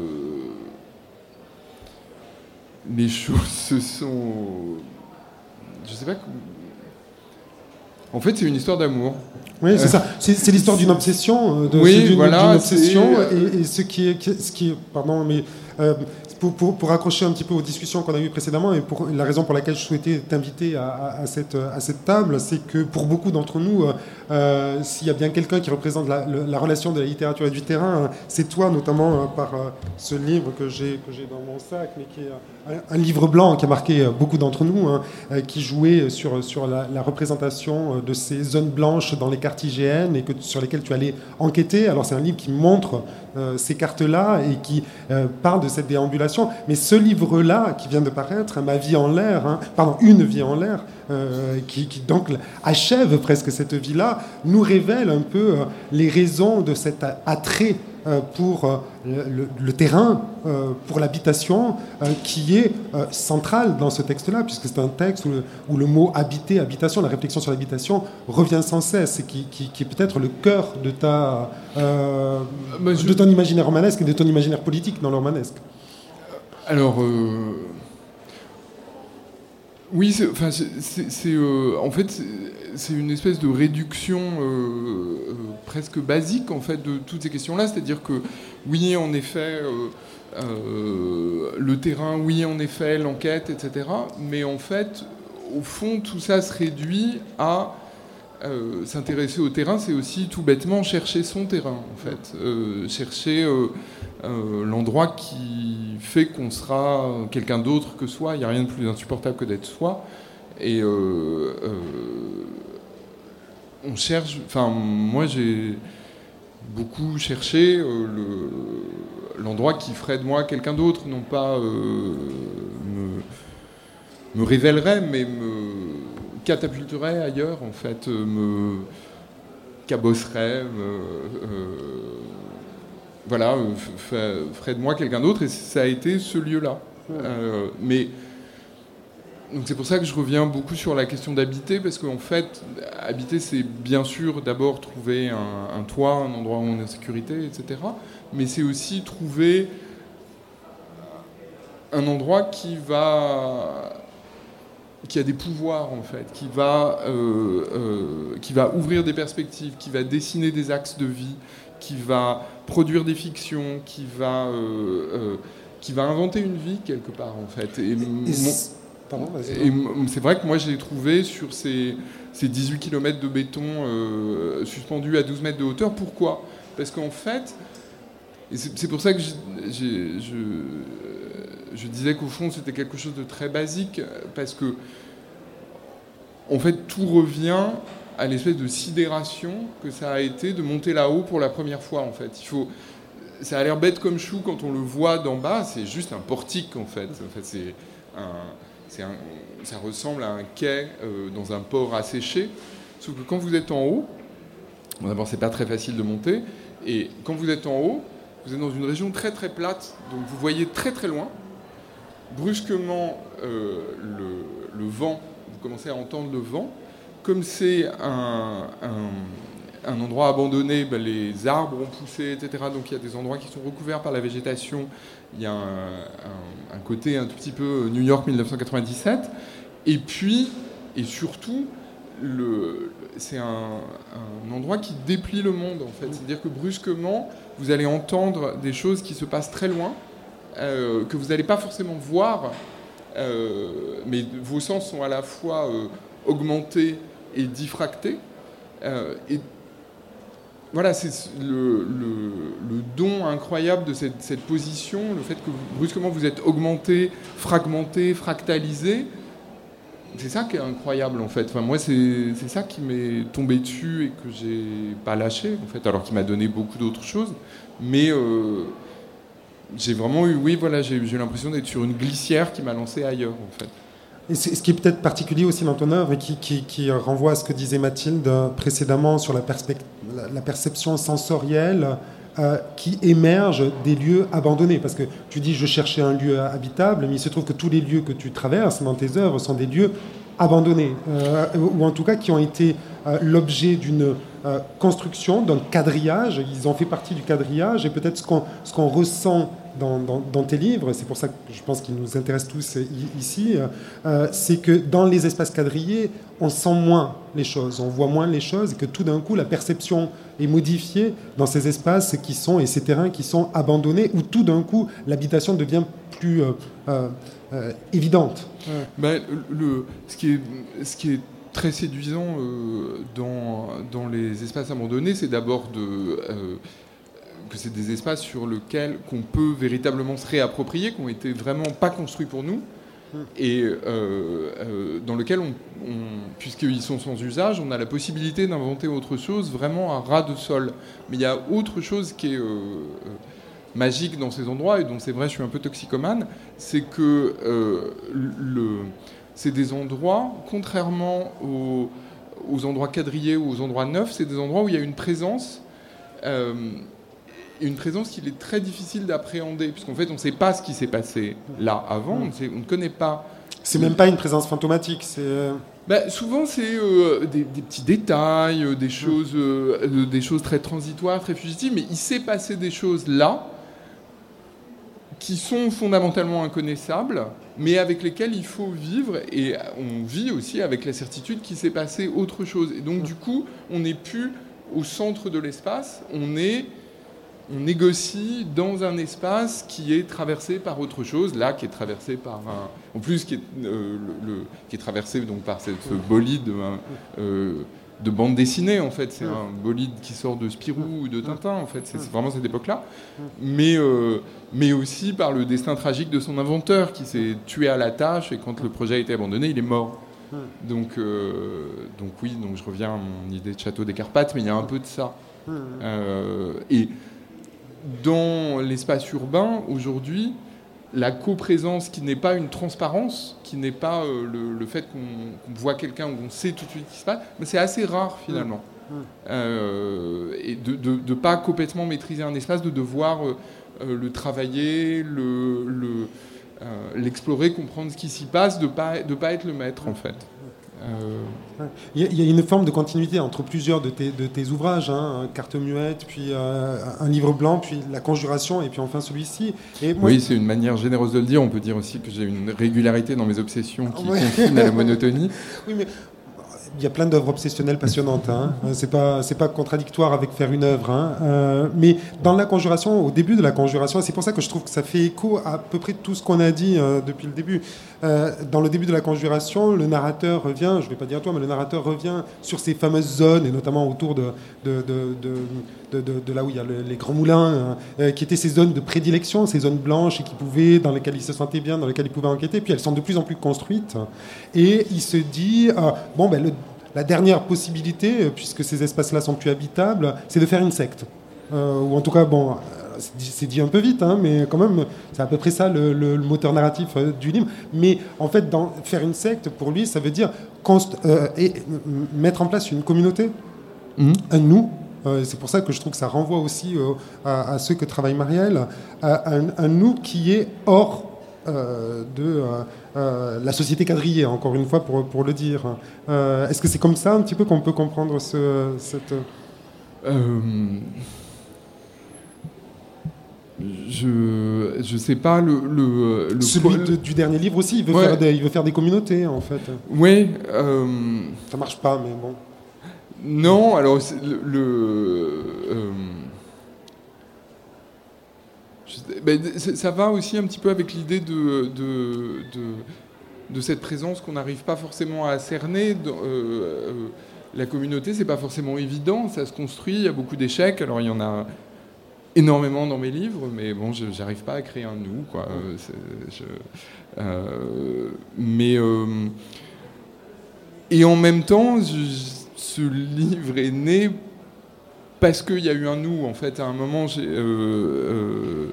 les choses se sont... Je ne sais pas... En fait, c'est une histoire d'amour. Oui, c'est euh, ça. C'est, c'est l'histoire d'une obsession, de, oui, d'une, voilà, d'une obsession. C'est... Et, et ce qui est, ce qui est, pardon, mais euh, pour, pour, pour accrocher un petit peu aux discussions qu'on a eues précédemment, et pour la raison pour laquelle je souhaitais t'inviter à, à, à, cette, à cette table, c'est que pour beaucoup d'entre nous, euh, s'il y a bien quelqu'un qui représente la, la relation de la littérature et du terrain, c'est toi, notamment euh, par euh, ce livre que j'ai, que j'ai dans mon sac, mais qui est un, un livre blanc qui a marqué beaucoup d'entre nous, hein, euh, qui jouait sur, sur la, la représentation de ces zones blanches dans les cartes I G N et que, sur lesquelles tu allais enquêter. Alors c'est un livre qui montre euh, ces cartes-là et qui euh, parle de cette déambulation. Mais ce livre-là, qui vient de paraître, Ma vie en l'air, hein, pardon, Une vie en l'air, euh, qui, qui donc achève presque cette vie-là, nous révèle un peu euh, les raisons de cet attrait euh, pour euh, le, le terrain, euh, pour l'habitation, euh, qui est euh, central dans ce texte-là, puisque c'est un texte où le, où le mot habiter, habitation, la réflexion sur l'habitation revient sans cesse, et qui, qui, qui est peut-être le cœur de, ta, euh, bah, je... de ton imaginaire romanesque et de ton imaginaire politique dans le romanesque. Alors, euh... oui, c'est, enfin, c'est, c'est, c'est euh, en fait, c'est, c'est une espèce de réduction euh, euh, presque basique en fait de toutes ces questions-là, c'est-à-dire que oui, en effet, euh, euh, le terrain, oui, en effet, l'enquête, et cetera. Mais en fait, au fond, tout ça se réduit à euh, s'intéresser au terrain, c'est aussi tout bêtement chercher son terrain, en fait. Euh, chercher euh, euh, l'endroit qui fait qu'on sera quelqu'un d'autre que soi. Il n'y a rien de plus insupportable que d'être soi. Et euh, euh, on cherche... Enfin, moi, j'ai beaucoup cherché euh, le, l'endroit qui ferait de moi quelqu'un d'autre, non pas... Euh, me, me révélerait, mais me catapulterait ailleurs, en fait, me cabosserait, me, euh, voilà, f- ferait de moi quelqu'un d'autre, et ça a été ce lieu-là. Ouais. Euh, mais donc c'est pour ça que je reviens beaucoup sur la question d'habiter, parce qu'en fait, habiter, c'est bien sûr d'abord trouver un, un toit, un endroit où on est en sécurité, et cetera. Mais c'est aussi trouver un endroit qui va... qui a des pouvoirs, en fait, qui va, euh, euh, qui va ouvrir des perspectives, qui va dessiner des axes de vie, qui va produire des fictions, qui va, euh, euh, qui va inventer une vie, quelque part, en fait. Et, et, mon, pardon, et c'est vrai que moi, je l'ai trouvé sur ces, ces dix-huit kilomètres de béton euh, suspendus à douze mètres de hauteur. Pourquoi ? Parce qu'en fait, et c'est, c'est pour ça que j'ai, j'ai, je... Je disais qu'au fond, c'était quelque chose de très basique, parce que, en fait, tout revient à l'espèce de sidération que ça a été de monter là-haut pour la première fois, en fait. Il faut... Ça a l'air bête comme chou quand on le voit d'en bas, c'est juste un portique, en fait. En fait c'est un... C'est un... Ça ressemble à un quai euh, dans un port asséché, sauf que quand vous êtes en haut, bon, d'abord, c'est pas très facile de monter, et quand vous êtes en haut, vous êtes dans une région très très plate, donc vous voyez très très loin. Brusquement, euh, le, le vent, vous commencez à entendre le vent. Comme c'est un, un, un endroit abandonné, ben les arbres ont poussé, et cetera. Donc il y a des endroits qui sont recouverts par la végétation. Il y a un, un, un côté un tout petit peu New York dix-neuf cent quatre-vingt-dix-sept. Et puis, et surtout, le, c'est un, un endroit qui déplie le monde, en fait. C'est-à-dire que brusquement, vous allez entendre des choses qui se passent très loin, Euh, que vous n'allez pas forcément voir, euh, mais vos sens sont à la fois euh, augmentés et diffractés. Euh, et voilà, c'est le, le, le don incroyable de cette, cette position, le fait que vous, brusquement vous êtes augmenté, fragmenté, fractalisé. C'est ça qui est incroyable, en fait. Enfin, moi, c'est, c'est ça qui m'est tombé dessus et que j'ai pas lâché, en fait, alors qu'il m'a donné beaucoup d'autres choses. Mais euh, j'ai vraiment eu, oui, voilà, j'ai, j'ai eu l'impression d'être sur une glissière qui m'a lancé ailleurs, en fait. Et c'est, ce qui est peut-être particulier aussi dans ton œuvre et qui, qui, qui renvoie à ce que disait Mathilde précédemment sur la, perspect- la, la perception sensorielle euh, qui émerge des lieux abandonnés. Parce que tu dis, je cherchais un lieu habitable, mais il se trouve que tous les lieux que tu traverses dans tes œuvres sont des lieux abandonnés, euh, ou en tout cas qui ont été euh, l'objet d'une euh, construction, d'un quadrillage. Ils ont fait partie du quadrillage, et peut-être ce qu'on, ce qu'on ressent dans, dans, dans tes livres, c'est pour ça que je pense qu'ils nous intéressent tous ici, euh, c'est que dans les espaces quadrillés, on sent moins les choses, on voit moins les choses, et que tout d'un coup, la perception est modifiée dans ces espaces qui sont, et ces terrains qui sont abandonnés, où tout d'un coup, l'habitation devient plus euh, euh, euh, évidente. Ouais. Ben, le, ce, qui est, ce qui est très séduisant euh, dans, dans les espaces abandonnés, c'est d'abord de... Euh, que c'est des espaces sur lesquels qu'on peut véritablement se réapproprier, qui n'ont été vraiment pas construits pour nous, et euh, euh, dans lesquels, on, on, puisqu'ils sont sans usage, on a la possibilité d'inventer autre chose, vraiment à ras de sol. Mais il y a autre chose qui est euh, euh, magique dans ces endroits, et dont c'est vrai, je suis un peu toxicomane, c'est que euh, le, c'est des endroits, contrairement aux, aux endroits quadrillés ou aux endroits neufs, c'est des endroits où il y a une présence... Euh, une présence qu'il est très difficile d'appréhender, puisqu'en fait, on ne sait pas ce qui s'est passé là, avant, on, sait, on ne connaît pas... C'est même pas une présence fantomatique, c'est... Ben, souvent, c'est euh, des, des petits détails, euh, des, choses, euh, des choses très transitoires, très fugitives, mais il s'est passé des choses là, qui sont fondamentalement inconnaissables, mais avec lesquelles il faut vivre, et on vit aussi avec la certitude qu'il s'est passé autre chose. Et donc, du coup, on n'est plus au centre de l'espace, on est... on négocie dans un espace qui est traversé par autre chose, là qui est traversé par un, en plus qui est, euh, le, le, qui est traversé donc par cette, ce bolide euh, de bande dessinée en fait, c'est un bolide qui sort de Spirou ou de Tintin en fait, c'est, c'est vraiment cette époque-là, mais euh, mais aussi par le destin tragique de son inventeur qui s'est tué à la tâche et quand le projet a été abandonné, il est mort. Donc euh, donc oui, donc je reviens à mon idée de Château des Carpates, mais il y a un peu de ça. Euh, et dans l'espace urbain, aujourd'hui, la coprésence qui n'est pas une transparence, qui n'est pas euh, le, le fait qu'on, qu'on voit quelqu'un où on sait tout de suite ce qui se passe, mais c'est assez rare finalement. Mmh. Euh, et de ne pas complètement maîtriser un espace, de devoir euh, euh, le travailler, le, le, euh, l'explorer, comprendre ce qui s'y passe, de ne pas, de pas être le maître en fait. Euh... Il y a une forme de continuité entre plusieurs de tes, de tes ouvrages, hein, Carte muette, puis euh, un livre blanc, puis La Conjuration, et puis enfin celui-ci. Et moi... Oui, c'est une manière généreuse de le dire. On peut dire aussi que j'ai une régularité dans mes obsessions qui ouais. confine à la monotonie. Oui, mais il y a plein d'œuvres obsessionnelles passionnantes. Hein. C'est pas, c'est pas contradictoire avec faire une œuvre. Hein. Euh, mais dans La Conjuration, au début de La Conjuration, et c'est pour ça que je trouve que ça fait écho à, à peu près tout ce qu'on a dit euh, depuis le début. Euh, dans le début de La Conjuration, le narrateur revient, je vais pas dire toi, mais le narrateur revient sur ces fameuses zones, et notamment autour de, de, de, de, de, de, de là où il y a le, les grands moulins, euh, qui étaient ces zones de prédilection, ces zones blanches, et qui pouvaient, dans lesquelles il se sentait bien, dans lesquelles il pouvait enquêter. Puis elles sont de plus en plus construites. Et il se dit, euh, bon, ben, le, la dernière possibilité, puisque ces espaces-là sont plus habitables, c'est de faire une secte. Euh, ou en tout cas, bon, c'est dit, c'est dit un peu vite, hein, mais quand même, c'est à peu près ça le, le, le moteur narratif euh, du livre. Mais en fait, dans, faire une secte, pour lui, ça veut dire const- euh, et, mettre en place une communauté, mmh. un nous. Euh, c'est pour ça que je trouve que ça renvoie aussi euh, à, à ceux que travaille Marielle, à un, un nous qui est hors euh, de euh, euh, la société quadrillée, encore une fois, pour, pour le dire. Euh, est-ce que c'est comme ça un petit peu qu'on peut comprendre ce, cette... Euh... Je je sais pas le le, le celui de, du dernier livre aussi il veut ouais. faire des, il veut faire des communautés en fait. Oui. Euh... Ça marche pas mais bon. Non alors le, le euh... je, ben, ça va aussi un petit peu avec l'idée de de de, de cette présence qu'on n'arrive pas forcément à cerner. Dans, euh, euh, la communauté c'est pas forcément évident, ça se construit, il y a beaucoup d'échecs. Alors il y en a énormément dans mes livres, mais bon, je n'arrive pas à créer un nous, quoi. C'est, je, euh, mais euh, et en même temps, je, ce livre est né parce qu'il y a eu un nous. En fait, à un moment, j'ai, euh, euh,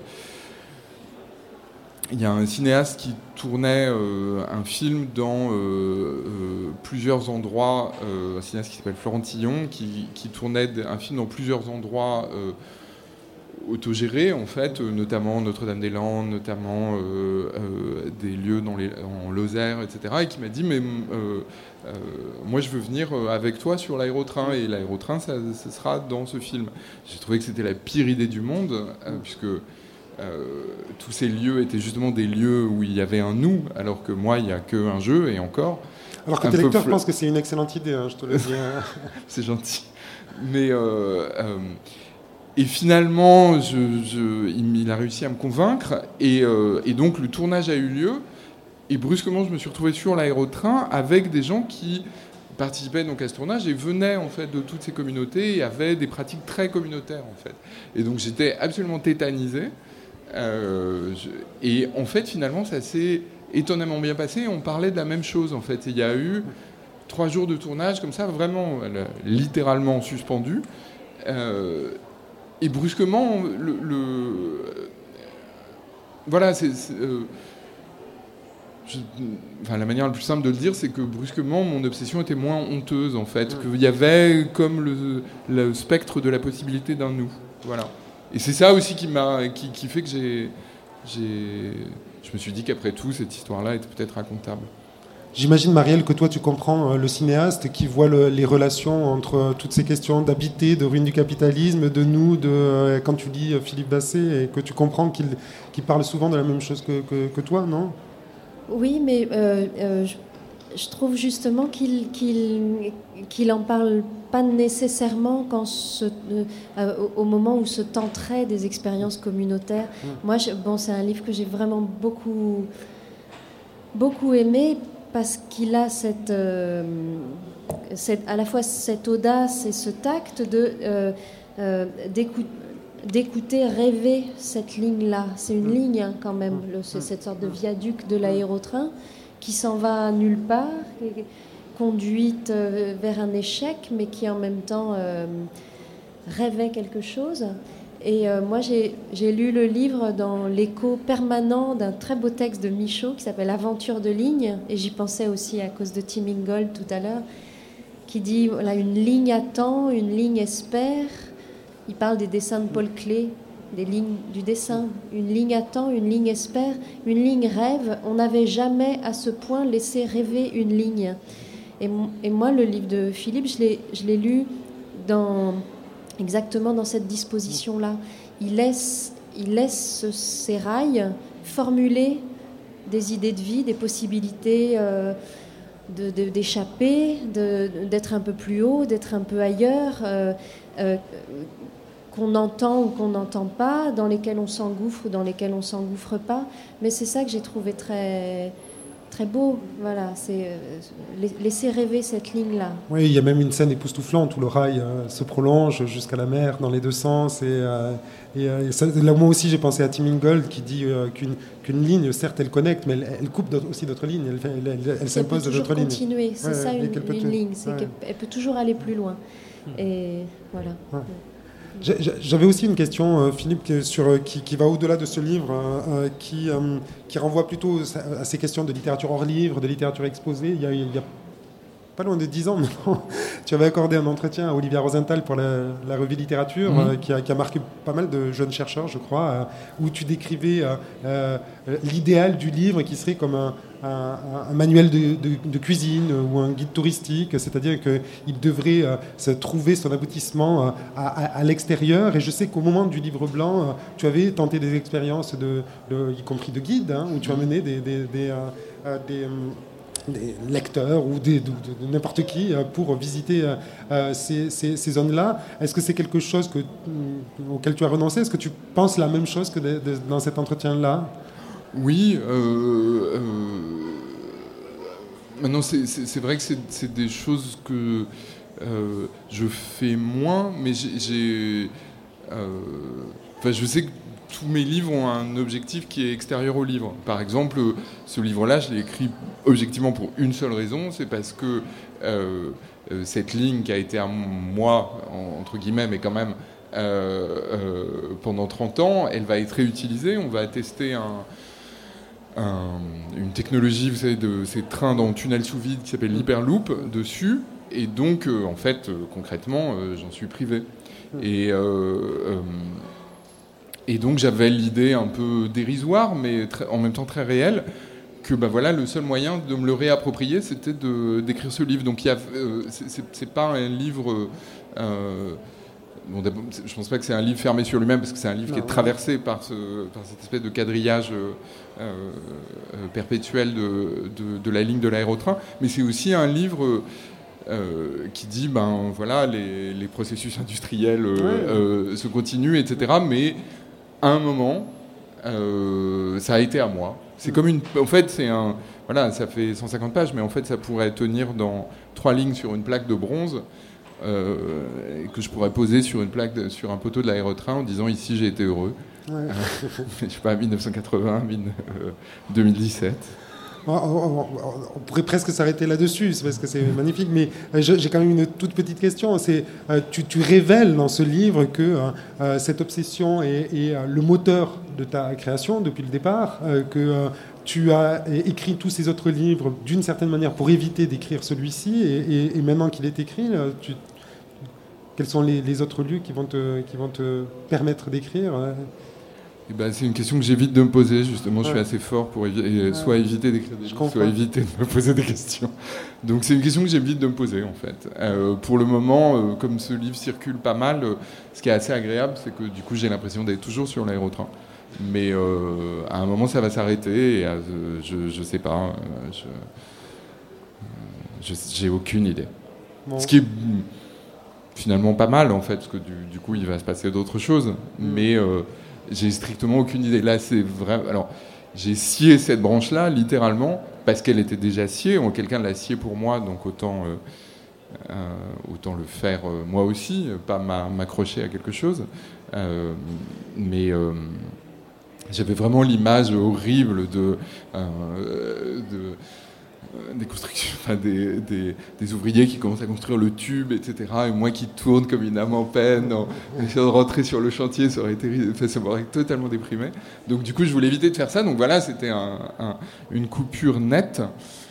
il y a un cinéaste qui tournait euh, un film dans euh, euh, plusieurs endroits, euh, un cinéaste qui s'appelle Florent Tillon, qui, qui tournait un film dans plusieurs endroits. Euh, autogérés en fait, notamment Notre-Dame-des-Landes, notamment euh, euh, des lieux dans les, en Lozère, et cetera. Et qui m'a dit mais euh, euh, moi je veux venir avec toi sur l'aérotrain et l'aérotrain ça, ça sera dans ce film. J'ai trouvé que c'était la pire idée du monde euh, puisque euh, tous ces lieux étaient justement des lieux où il y avait un nous, alors que moi il n'y a qu'un jeu et encore. Alors que tes lecteurs fl- pensent que c'est une excellente idée, hein, je te le dis. C'est gentil, mais euh, euh, et finalement, je, je, il, il a réussi à me convaincre, et, euh, et donc le tournage a eu lieu, et brusquement je me suis retrouvé sur l'aérotrain avec des gens qui participaient donc à ce tournage et venaient en fait de toutes ces communautés et avaient des pratiques très communautaires en fait. Et donc j'étais absolument tétanisé, euh, je, et en fait finalement ça s'est étonnamment bien passé, on parlait de la même chose en fait. Et il y a eu trois jours de tournage comme ça, vraiment littéralement suspendu. Euh, Et brusquement, le, le voilà, c'est, c'est euh, je, enfin, la manière la plus simple de le dire, c'est que brusquement, mon obsession était moins honteuse en fait, mmh. qu'il y avait comme le, le spectre de la possibilité d'un nous, voilà. Et c'est ça aussi qui m'a, qui, qui fait que j'ai, j'ai, je me suis dit qu'après tout, cette histoire-là était peut-être racontable. J'imagine, Marielle, que toi, tu comprends euh, le cinéaste qui voit le, les relations entre euh, toutes ces questions d'habiter, de ruine du capitalisme, de nous, de, euh, quand tu lis euh, Philippe Basset, et que tu comprends qu'il, qu'il parle souvent de la même chose que, que, que toi, non ? Oui, mais euh, euh, je trouve justement qu'il qu'il qu'il en parle pas nécessairement quand ce, euh, au, au moment où se tenteraient des expériences communautaires. Mmh. Moi, je, bon, c'est un livre que j'ai vraiment beaucoup, beaucoup aimé parce qu'il a cette, euh, cette, à la fois cette audace et ce tact de, euh, euh, d'écouter, d'écouter rêver cette ligne-là. C'est une mmh. ligne hein, quand même, le, c'est cette sorte de viaduc de l'aérotrain qui s'en va nulle part, conduite euh, vers un échec, mais qui en même temps euh, rêvait quelque chose. Et euh, moi, j'ai, j'ai lu le livre dans l'écho permanent d'un très beau texte de Michaud qui s'appelle « Aventure de ligne », et j'y pensais aussi à cause de Tim Ingold tout à l'heure, qui dit voilà, « Une ligne attend, une ligne espère ». Il parle des dessins de Paul Klee, des lignes du dessin. Une ligne attend, une ligne espère, une ligne rêve. On n'avait jamais à ce point laissé rêver une ligne. Et, et moi, le livre de Philippe, je l'ai, je l'ai lu dans, exactement dans cette disposition-là. Il laisse, il laisse ces rails formuler des idées de vie, des possibilités euh, de, de, d'échapper, de, d'être un peu plus haut, d'être un peu ailleurs, euh, euh, qu'on entend ou qu'on n'entend pas, dans lesquels on s'engouffre ou dans lesquels on ne s'engouffre pas. Mais c'est ça que j'ai trouvé très, très beau. Voilà, c'est euh, laisser rêver cette ligne-là. Oui, il y a même une scène époustouflante où le rail euh, se prolonge jusqu'à la mer dans les deux sens. Et, euh, et, euh, et ça, là, moi aussi, j'ai pensé à Tim Ingold qui dit euh, qu'une, qu'une ligne, certes, elle connecte, mais elle, elle coupe aussi d'autres lignes. Elle, elle, elle, elle s'impose de d'autres lignes. Elle peut toujours continuer, c'est ouais, ça une, une te... ligne. C'est ouais. qu'elle peut toujours aller plus loin. Et voilà. Ouais. J'avais aussi une question, Philippe, sur, qui, qui va au-delà de ce livre, euh, qui, euh, qui renvoie plutôt à ces questions de littérature hors livre, de littérature exposée. Il y a, il y a pas loin de dix ans maintenant, tu avais accordé un entretien à Olivia Rosenthal pour la, la revue Littérature, mmh. euh, qui, a, qui a marqué pas mal de jeunes chercheurs, je crois, euh, où tu décrivais euh, euh, l'idéal du livre qui serait comme un, un, un manuel de, de, de cuisine ou un guide touristique, c'est-à-dire qu'il devrait euh, se trouver son aboutissement euh, à, à, à l'extérieur. Et je sais qu'au moment du livre blanc, euh, tu avais tenté des expériences, de, de, y compris de guide, hein, où tu amenais des... des, des, euh, euh, des euh, des lecteurs ou des, de, de, de n'importe qui pour visiter euh, ces, ces, ces zones-là. Est-ce que c'est quelque chose que, auquel tu as renoncé ? Est-ce que tu penses la même chose que de, de, dans cet entretien-là ? Oui. Euh, euh, maintenant, c'est, c'est, c'est vrai que c'est, c'est des choses que euh, je fais moins, mais j'ai... j'ai euh, enfin, je sais que tous mes livres ont un objectif qui est extérieur au livre. Par exemple, ce livre-là, je l'ai écrit objectivement pour une seule raison, c'est parce que euh, cette ligne qui a été à moi, entre guillemets, mais quand même, euh, euh, pendant trente ans, elle va être réutilisée. On va tester un, un, une technologie, vous savez, de ces trains dans tunnel sous vide qui s'appelle l'Hyperloop dessus. Et donc, euh, en fait, euh, concrètement, euh, j'en suis privé. Et... Euh, euh, Et donc j'avais l'idée un peu dérisoire, mais très, en même temps très réelle, que bah voilà, le seul moyen de me le réapproprier, c'était de, d'écrire ce livre. Donc il y a, euh, c'est, c'est, c'est pas un livre... Euh, bon, je pense pas que c'est un livre fermé sur lui-même, parce que c'est un livre non, qui est traversé par, ce, par cette espèce de quadrillage euh, euh, perpétuel de, de, de la ligne de l'aérotrain. Mais c'est aussi un livre... Euh, qui dit ben voilà les, les processus industriels euh, ouais. euh, se continuent, et cetera. Mais à un moment, euh, ça a été à moi. C'est mmh. comme une, en fait, c'est un, voilà, ça fait cent cinquante pages, mais en fait, ça pourrait tenir dans trois lignes sur une plaque de bronze euh, que je pourrais poser sur une plaque, de, sur un poteau de l'aérotrain en disant ici j'ai été heureux. Ouais. Euh, je sais pas, dix-neuf cent quatre-vingts, deux mille dix-sept. On, on, on pourrait presque s'arrêter là-dessus, parce que c'est magnifique, mais j'ai quand même une toute petite question. C'est, tu, tu révèles dans ce livre que euh, cette obsession est, est le moteur de ta création depuis le départ, euh, que euh, tu as écrit tous ces autres livres d'une certaine manière pour éviter d'écrire celui-ci, et, et, et maintenant qu'il est écrit, tu, quels sont les, les autres lieux qui vont te, qui vont te permettre d'écrire ? Eh ben, c'est une question que j'évite de me poser, justement. Ouais. Je suis assez fort pour évi- ouais. soit éviter d'écrire des livres, soit éviter de me poser des questions. Donc c'est une question que j'évite de me poser, en fait. Euh, pour le moment, euh, comme ce livre circule pas mal, euh, ce qui est assez agréable, c'est que du coup j'ai l'impression d'être toujours sur l'aérotrain. Mais euh, à un moment ça va s'arrêter, et euh, je, je sais pas. Euh, je... je, j'ai aucune idée. Bon. Ce qui est finalement pas mal en fait, parce que du, du coup il va se passer d'autres choses, mm. mais euh, j'ai strictement aucune idée. Là c'est vrai. Alors j'ai scié cette branche-là littéralement parce qu'elle était déjà sciée. Quelqu'un l'a sciée pour moi, donc autant euh, euh, autant le faire euh, moi aussi, pas m'a, m'accrocher à quelque chose. Euh, mais euh, j'avais vraiment l'image horrible de, euh, de des constructions, enfin des, des, des ouvriers qui commencent à construire le tube, et cetera. Et moi qui tourne comme une âme en peine, en essayant de rentrer sur le chantier, ça aurait été, enfin, ça m'aurait totalement déprimé. Donc du coup, je voulais éviter de faire ça. Donc voilà, c'était un, un, une coupure nette.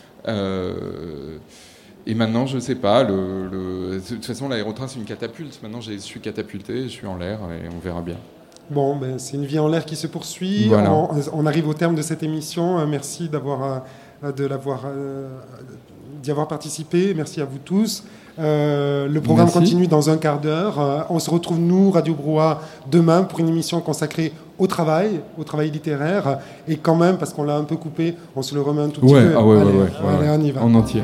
Euh, et maintenant, je sais pas. Le, le, de toute façon, l'aérotrain, c'est une catapulte. Maintenant, je suis catapulté, je suis en l'air, et on verra bien. Bon, ben, c'est une vie en l'air qui se poursuit. Voilà. On, on arrive au terme de cette émission. Merci d'avoir... de l'avoir, euh, d'y avoir participé. Merci à vous tous. Euh, le programme Merci. Continue dans un quart d'heure. Euh, on se retrouve, nous, Radio Brouhaha, demain pour une émission consacrée au travail, au travail littéraire. Et quand même, parce qu'on l'a un peu coupé, on se le remet un tout petit ouais, peu. Ah ouais, allez, ouais, ouais, allez, ouais, on y va. En entier.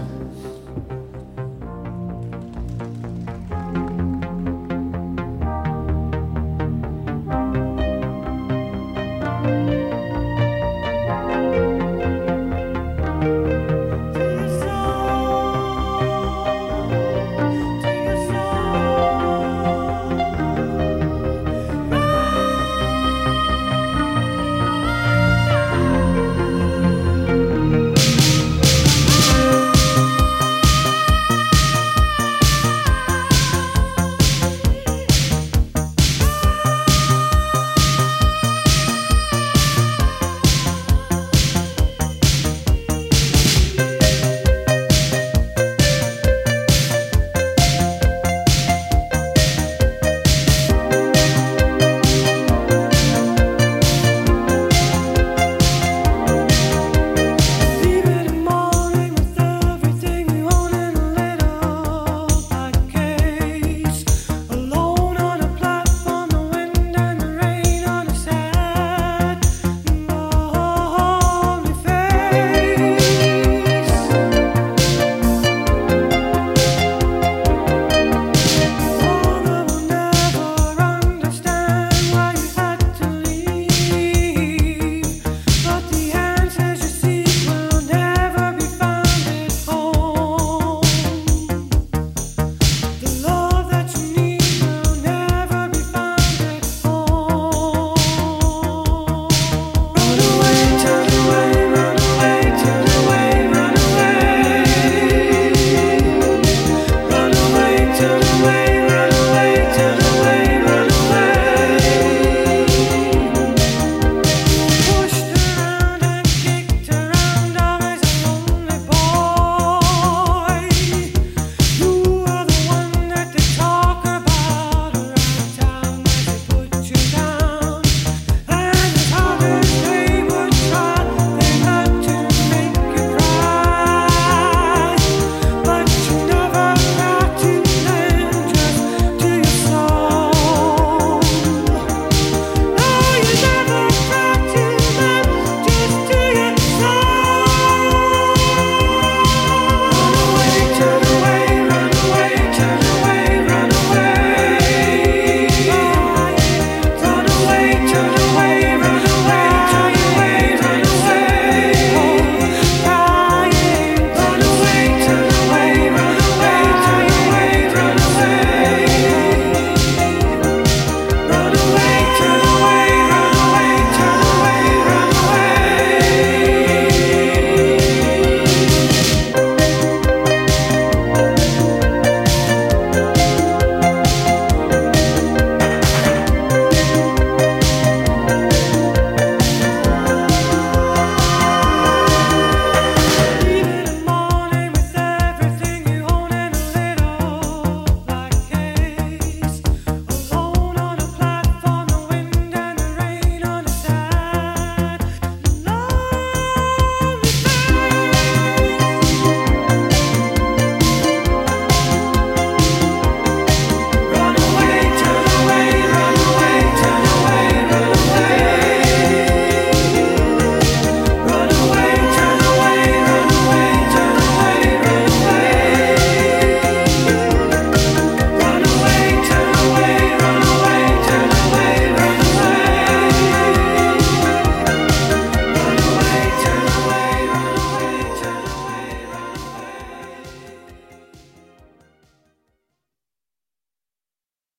Away.